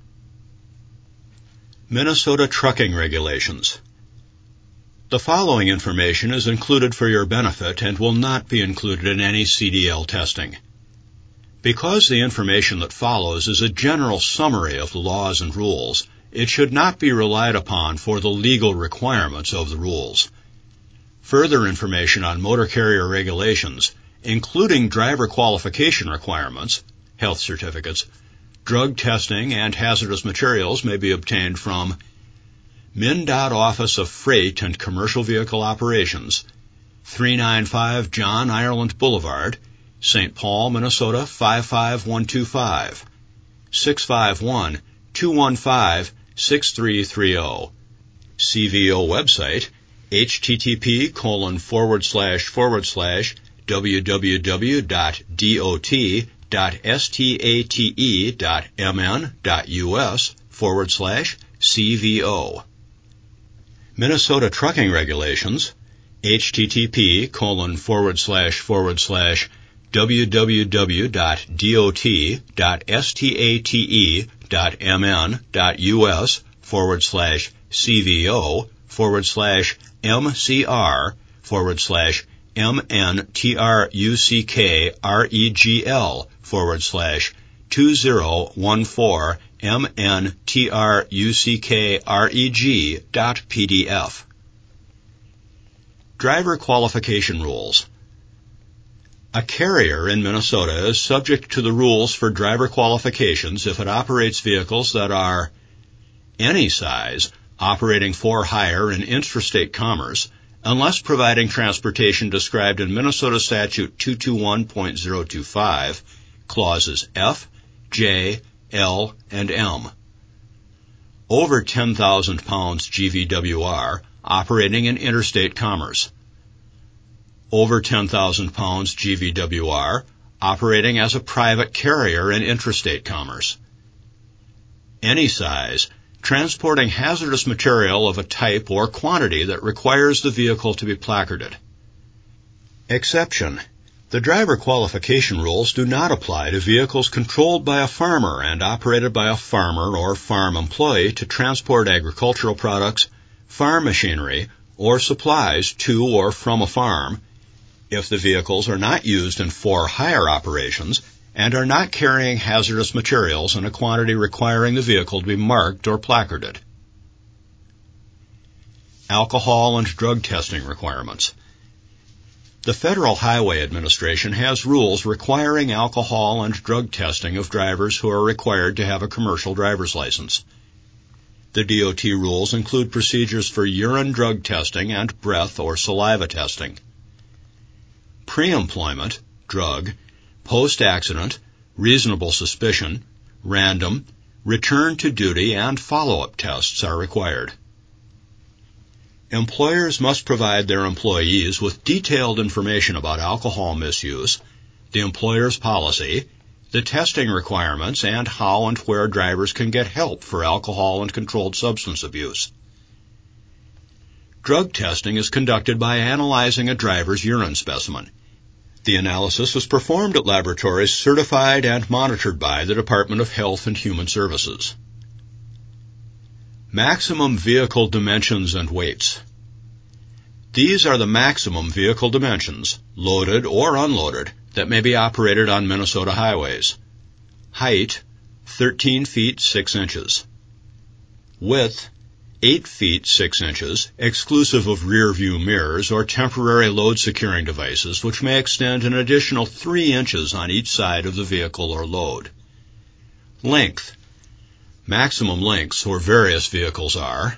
Minnesota trucking regulations. The following information is included for your benefit and will not be included in any CDL testing. Because the information that follows is a general summary of the laws and rules, it should not be relied upon for the legal requirements of the rules. Further information on motor carrier regulations, including driver qualification requirements, health certificates, drug testing, and hazardous materials, may be obtained from MnDOT Office of Freight and Commercial Vehicle Operations, 395 John Ireland Boulevard, St. Paul, Minnesota 55125, 651-215-6330. CVO website, http://www.dot.state.mn.us/CVO. Minnesota trucking regulations, http://www.dot.state.mn.us/CVO/MCR/MNTRUCKREGL/DOT 2014MNTRUCKREG.PDF. Driver Qualification Rules. A carrier in Minnesota is subject to the rules for driver qualifications if it operates vehicles that are any size, operating for hire in intrastate commerce, unless providing transportation described in Minnesota Statute 221.025, clauses F, J, L, and M. Over 10,000 pounds GVWR, operating in interstate commerce. Over 10,000 pounds GVWR, operating as a private carrier in intrastate commerce. Any size, transporting hazardous material of a type or quantity that requires the vehicle to be placarded. Exception. The driver qualification rules do not apply to vehicles controlled by a farmer and operated by a farmer or farm employee to transport agricultural products, farm machinery, or supplies to or from a farm, if the vehicles are not used in for-hire operations and are not carrying hazardous materials in a quantity requiring the vehicle to be marked or placarded. Alcohol and drug testing requirements. The Federal Highway Administration has rules requiring alcohol and drug testing of drivers who are required to have a commercial driver's license. The DOT rules include procedures for urine drug testing and breath or saliva testing. Pre-employment, drug, post-accident, reasonable suspicion, random, return to duty, and follow-up tests are required. Employers must provide their employees with detailed information about alcohol misuse, the employer's policy, the testing requirements, and how and where drivers can get help for alcohol and controlled substance abuse. Drug testing is conducted by analyzing a driver's urine specimen. The analysis is performed at laboratories certified and monitored by the Department of Health and Human Services. Maximum vehicle dimensions and weights. These are the maximum vehicle dimensions, loaded or unloaded, that may be operated on Minnesota highways. Height, 13 feet 6 inches. Width, 8 feet 6 inches, exclusive of rear view mirrors or temporary load securing devices, which may extend an additional 3 inches on each side of the vehicle or load. Length. Maximum lengths for various vehicles are: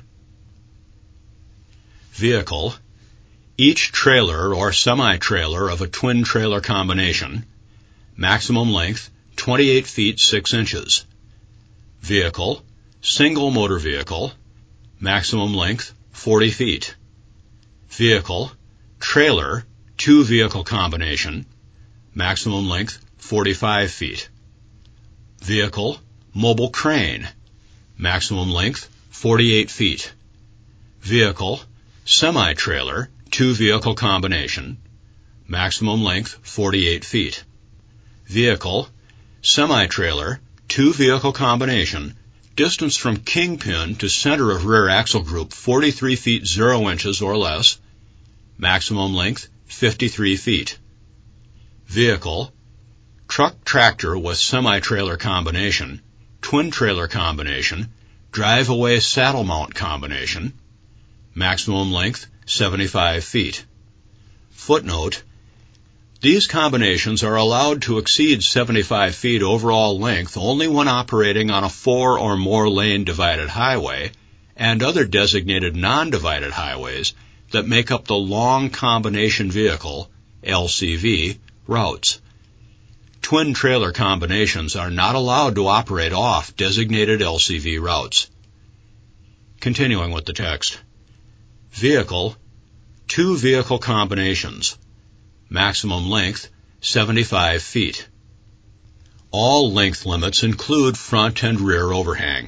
vehicle, each trailer or semi-trailer of a twin-trailer combination, maximum length 28 feet 6 inches. Vehicle, single motor vehicle, maximum length 40 feet. Vehicle, trailer, two-vehicle combination, maximum length 45 feet. Vehicle, mobile crane, maximum length 48 feet. Vehicle, semi-trailer, two-vehicle combination, maximum length 48 feet. Vehicle, semi-trailer, two-vehicle combination, distance from kingpin to center of rear axle group 43 feet 0 inches or less, maximum length 53 feet. Vehicle, truck tractor with semi-trailer combination, twin trailer combination, drive-away saddle mount combination, maximum length 75 feet. Footnote: these combinations are allowed to exceed 75 feet overall length only when operating on a 4 or more lane divided highway and other designated non-divided highways that make up the long combination vehicle, LCV, routes. Twin trailer combinations are not allowed to operate off designated LCV routes. Continuing with the text. Vehicle, two vehicle combinations. Maximum length, 75 feet. All length limits include front and rear overhang.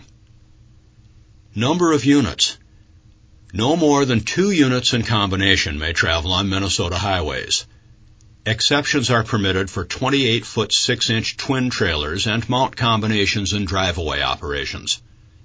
Number of units. No more than 2 units in combination may travel on Minnesota highways. Exceptions are permitted for 28-foot 6-inch twin trailers and mount combinations in drive-away operations.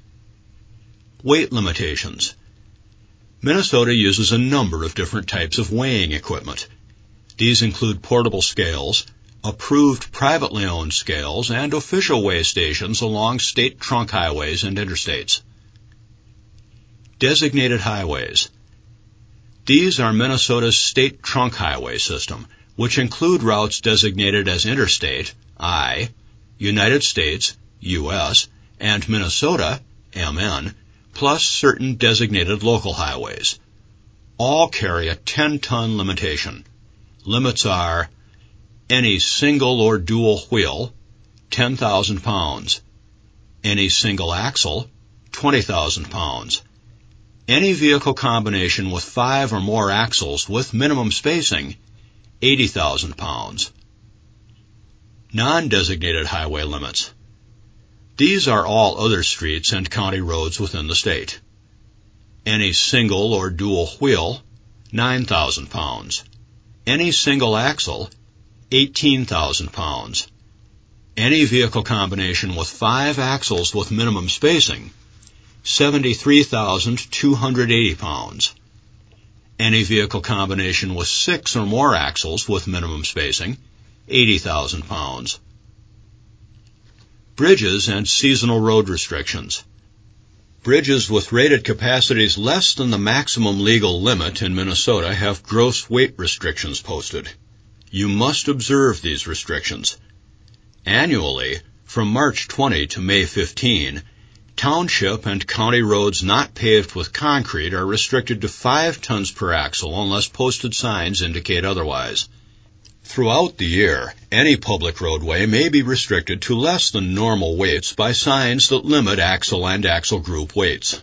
Weight limitations. Minnesota uses a number of different types of weighing equipment. These include portable scales, approved privately owned scales, and official weigh stations along state trunk highways and interstates. Designated highways. These are Minnesota's state trunk highway system, which include routes designated as Interstate, I, United States, US, and Minnesota, MN, plus certain designated local highways. All carry a 10-ton limitation. Limits are any single or dual wheel, 10,000 pounds. Any single axle, 20,000 pounds. Any vehicle combination with 5 or more axles with minimum spacing, 80,000 pounds. Non-designated highway limits. These are all other streets and county roads within the state. Any single or dual wheel, 9,000 pounds. Any single axle, 18,000 pounds. Any vehicle combination with 5 axles with minimum spacing, 73,280 pounds. Any vehicle combination with 6 or more axles with minimum spacing, 80,000 pounds. Bridges and seasonal road restrictions. Bridges with rated capacities less than the maximum legal limit in Minnesota have gross weight restrictions posted. You must observe these restrictions. Annually, from March 20 to May 15, township and county roads not paved with concrete are restricted to 5 tons per axle unless posted signs indicate otherwise. Throughout the year, any public roadway may be restricted to less than normal weights by signs that limit axle and axle group weights.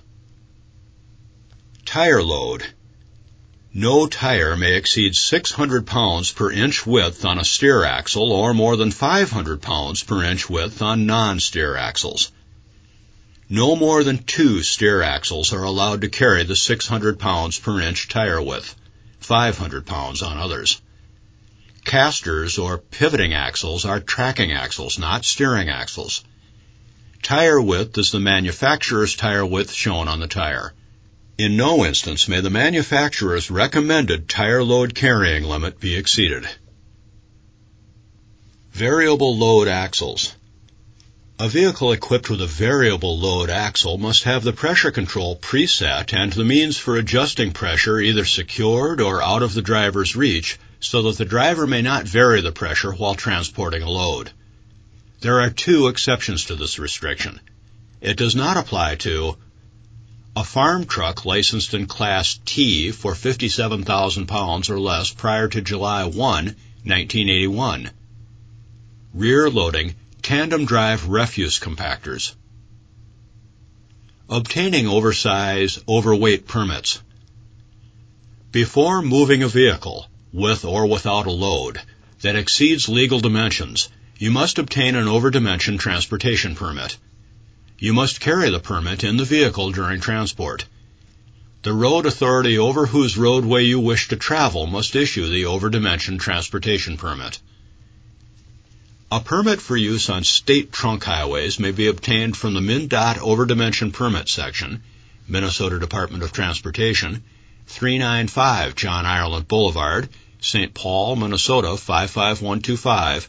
Tire load. No tire may exceed 600 pounds per inch width on a steer axle or more than 500 pounds per inch width on non-steer axles. No more than 2 steer axles are allowed to carry the 600 pounds per inch tire width, 500 pounds on others. Casters or pivoting axles are tracking axles, not steering axles. Tire width is the manufacturer's tire width shown on the tire. In no instance may the manufacturer's recommended tire load carrying limit be exceeded. Variable load axles. A vehicle equipped with a variable load axle must have the pressure control preset and the means for adjusting pressure either secured or out of the driver's reach so that the driver may not vary the pressure while transporting a load. There are 2 exceptions to this restriction. It does not apply to a farm truck licensed in Class T for 57,000 pounds or less prior to July 1, 1981. Rear-loading tandem drive refuse compactors. Obtaining oversize, overweight permits. Before moving a vehicle, with or without a load, that exceeds legal dimensions, you must obtain an over-dimension transportation permit. You must carry the permit in the vehicle during transport. The road authority over whose roadway you wish to travel must issue the over-dimension transportation permit. A permit for use on state trunk highways may be obtained from the MnDOT Over-Dimension Permit Section, Minnesota Department of Transportation, 395 John Ireland Boulevard, St. Paul, Minnesota 55125,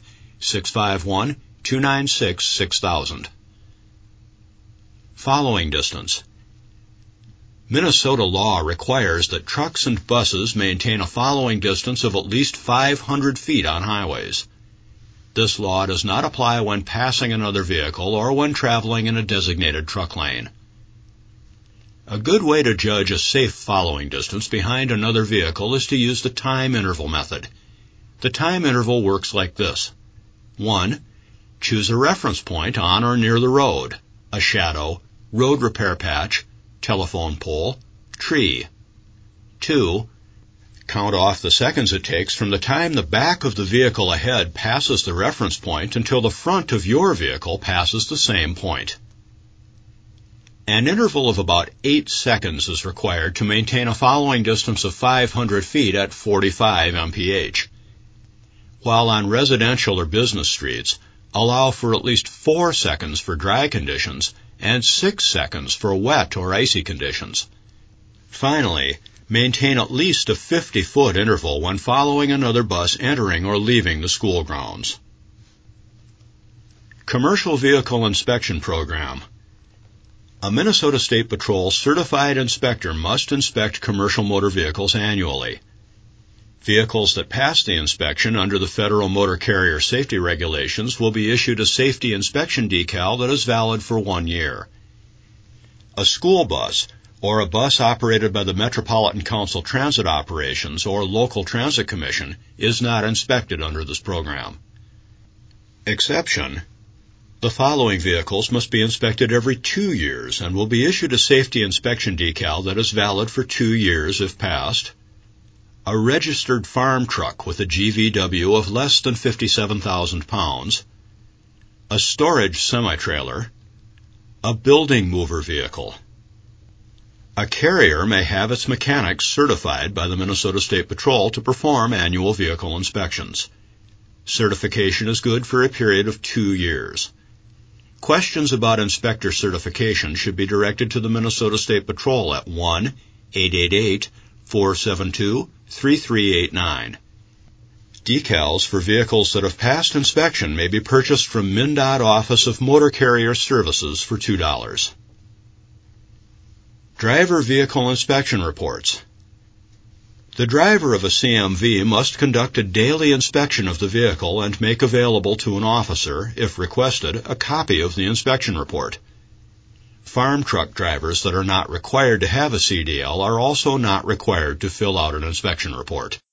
651-296-6000. Following distance. Minnesota law requires that trucks and buses maintain a following distance of at least 500 feet on highways. This law does not apply when passing another vehicle or when traveling in a designated truck lane. A good way to judge a safe following distance behind another vehicle is to use the time interval method. The time interval works like this. 1. Choose a reference point on or near the road, a shadow, road repair patch, telephone pole, tree. 2. Count off the seconds it takes from the time the back of the vehicle ahead passes the reference point until the front of your vehicle passes the same point. An interval of about 8 seconds is required to maintain a following distance of 500 feet at 45 mph. While on residential or business streets, allow for at least 4 seconds for dry conditions and 6 seconds for wet or icy conditions. Finally, Maintain at least a 50-foot interval when following another bus entering or leaving the school grounds. Commercial Vehicle Inspection Program. A Minnesota State Patrol certified inspector must inspect commercial motor vehicles annually. Vehicles that pass the inspection under the Federal Motor Carrier Safety Regulations will be issued a safety inspection decal that is valid for 1 year. A school bus or a bus operated by the Metropolitan Council Transit Operations or Local Transit Commission is not inspected under this program. Exception: the following vehicles must be inspected every 2 years and will be issued a safety inspection decal that is valid for 2 years if passed. A registered farm truck with a GVW of less than 57,000 pounds, a storage semi-trailer, a building mover vehicle. A carrier may have its mechanics certified by the Minnesota State Patrol to perform annual vehicle inspections. Certification is good for a period of 2 years. Questions about inspector certification should be directed to the Minnesota State Patrol at 1-888-472-3389. Decals for vehicles that have passed inspection may be purchased from MnDOT Office of Motor Carrier Services for $2. Driver Vehicle Inspection Reports. The driver of a CMV must conduct a daily inspection of the vehicle and make available to an officer, if requested, a copy of the inspection report. Farm truck drivers that are not required to have a CDL are also not required to fill out an inspection report.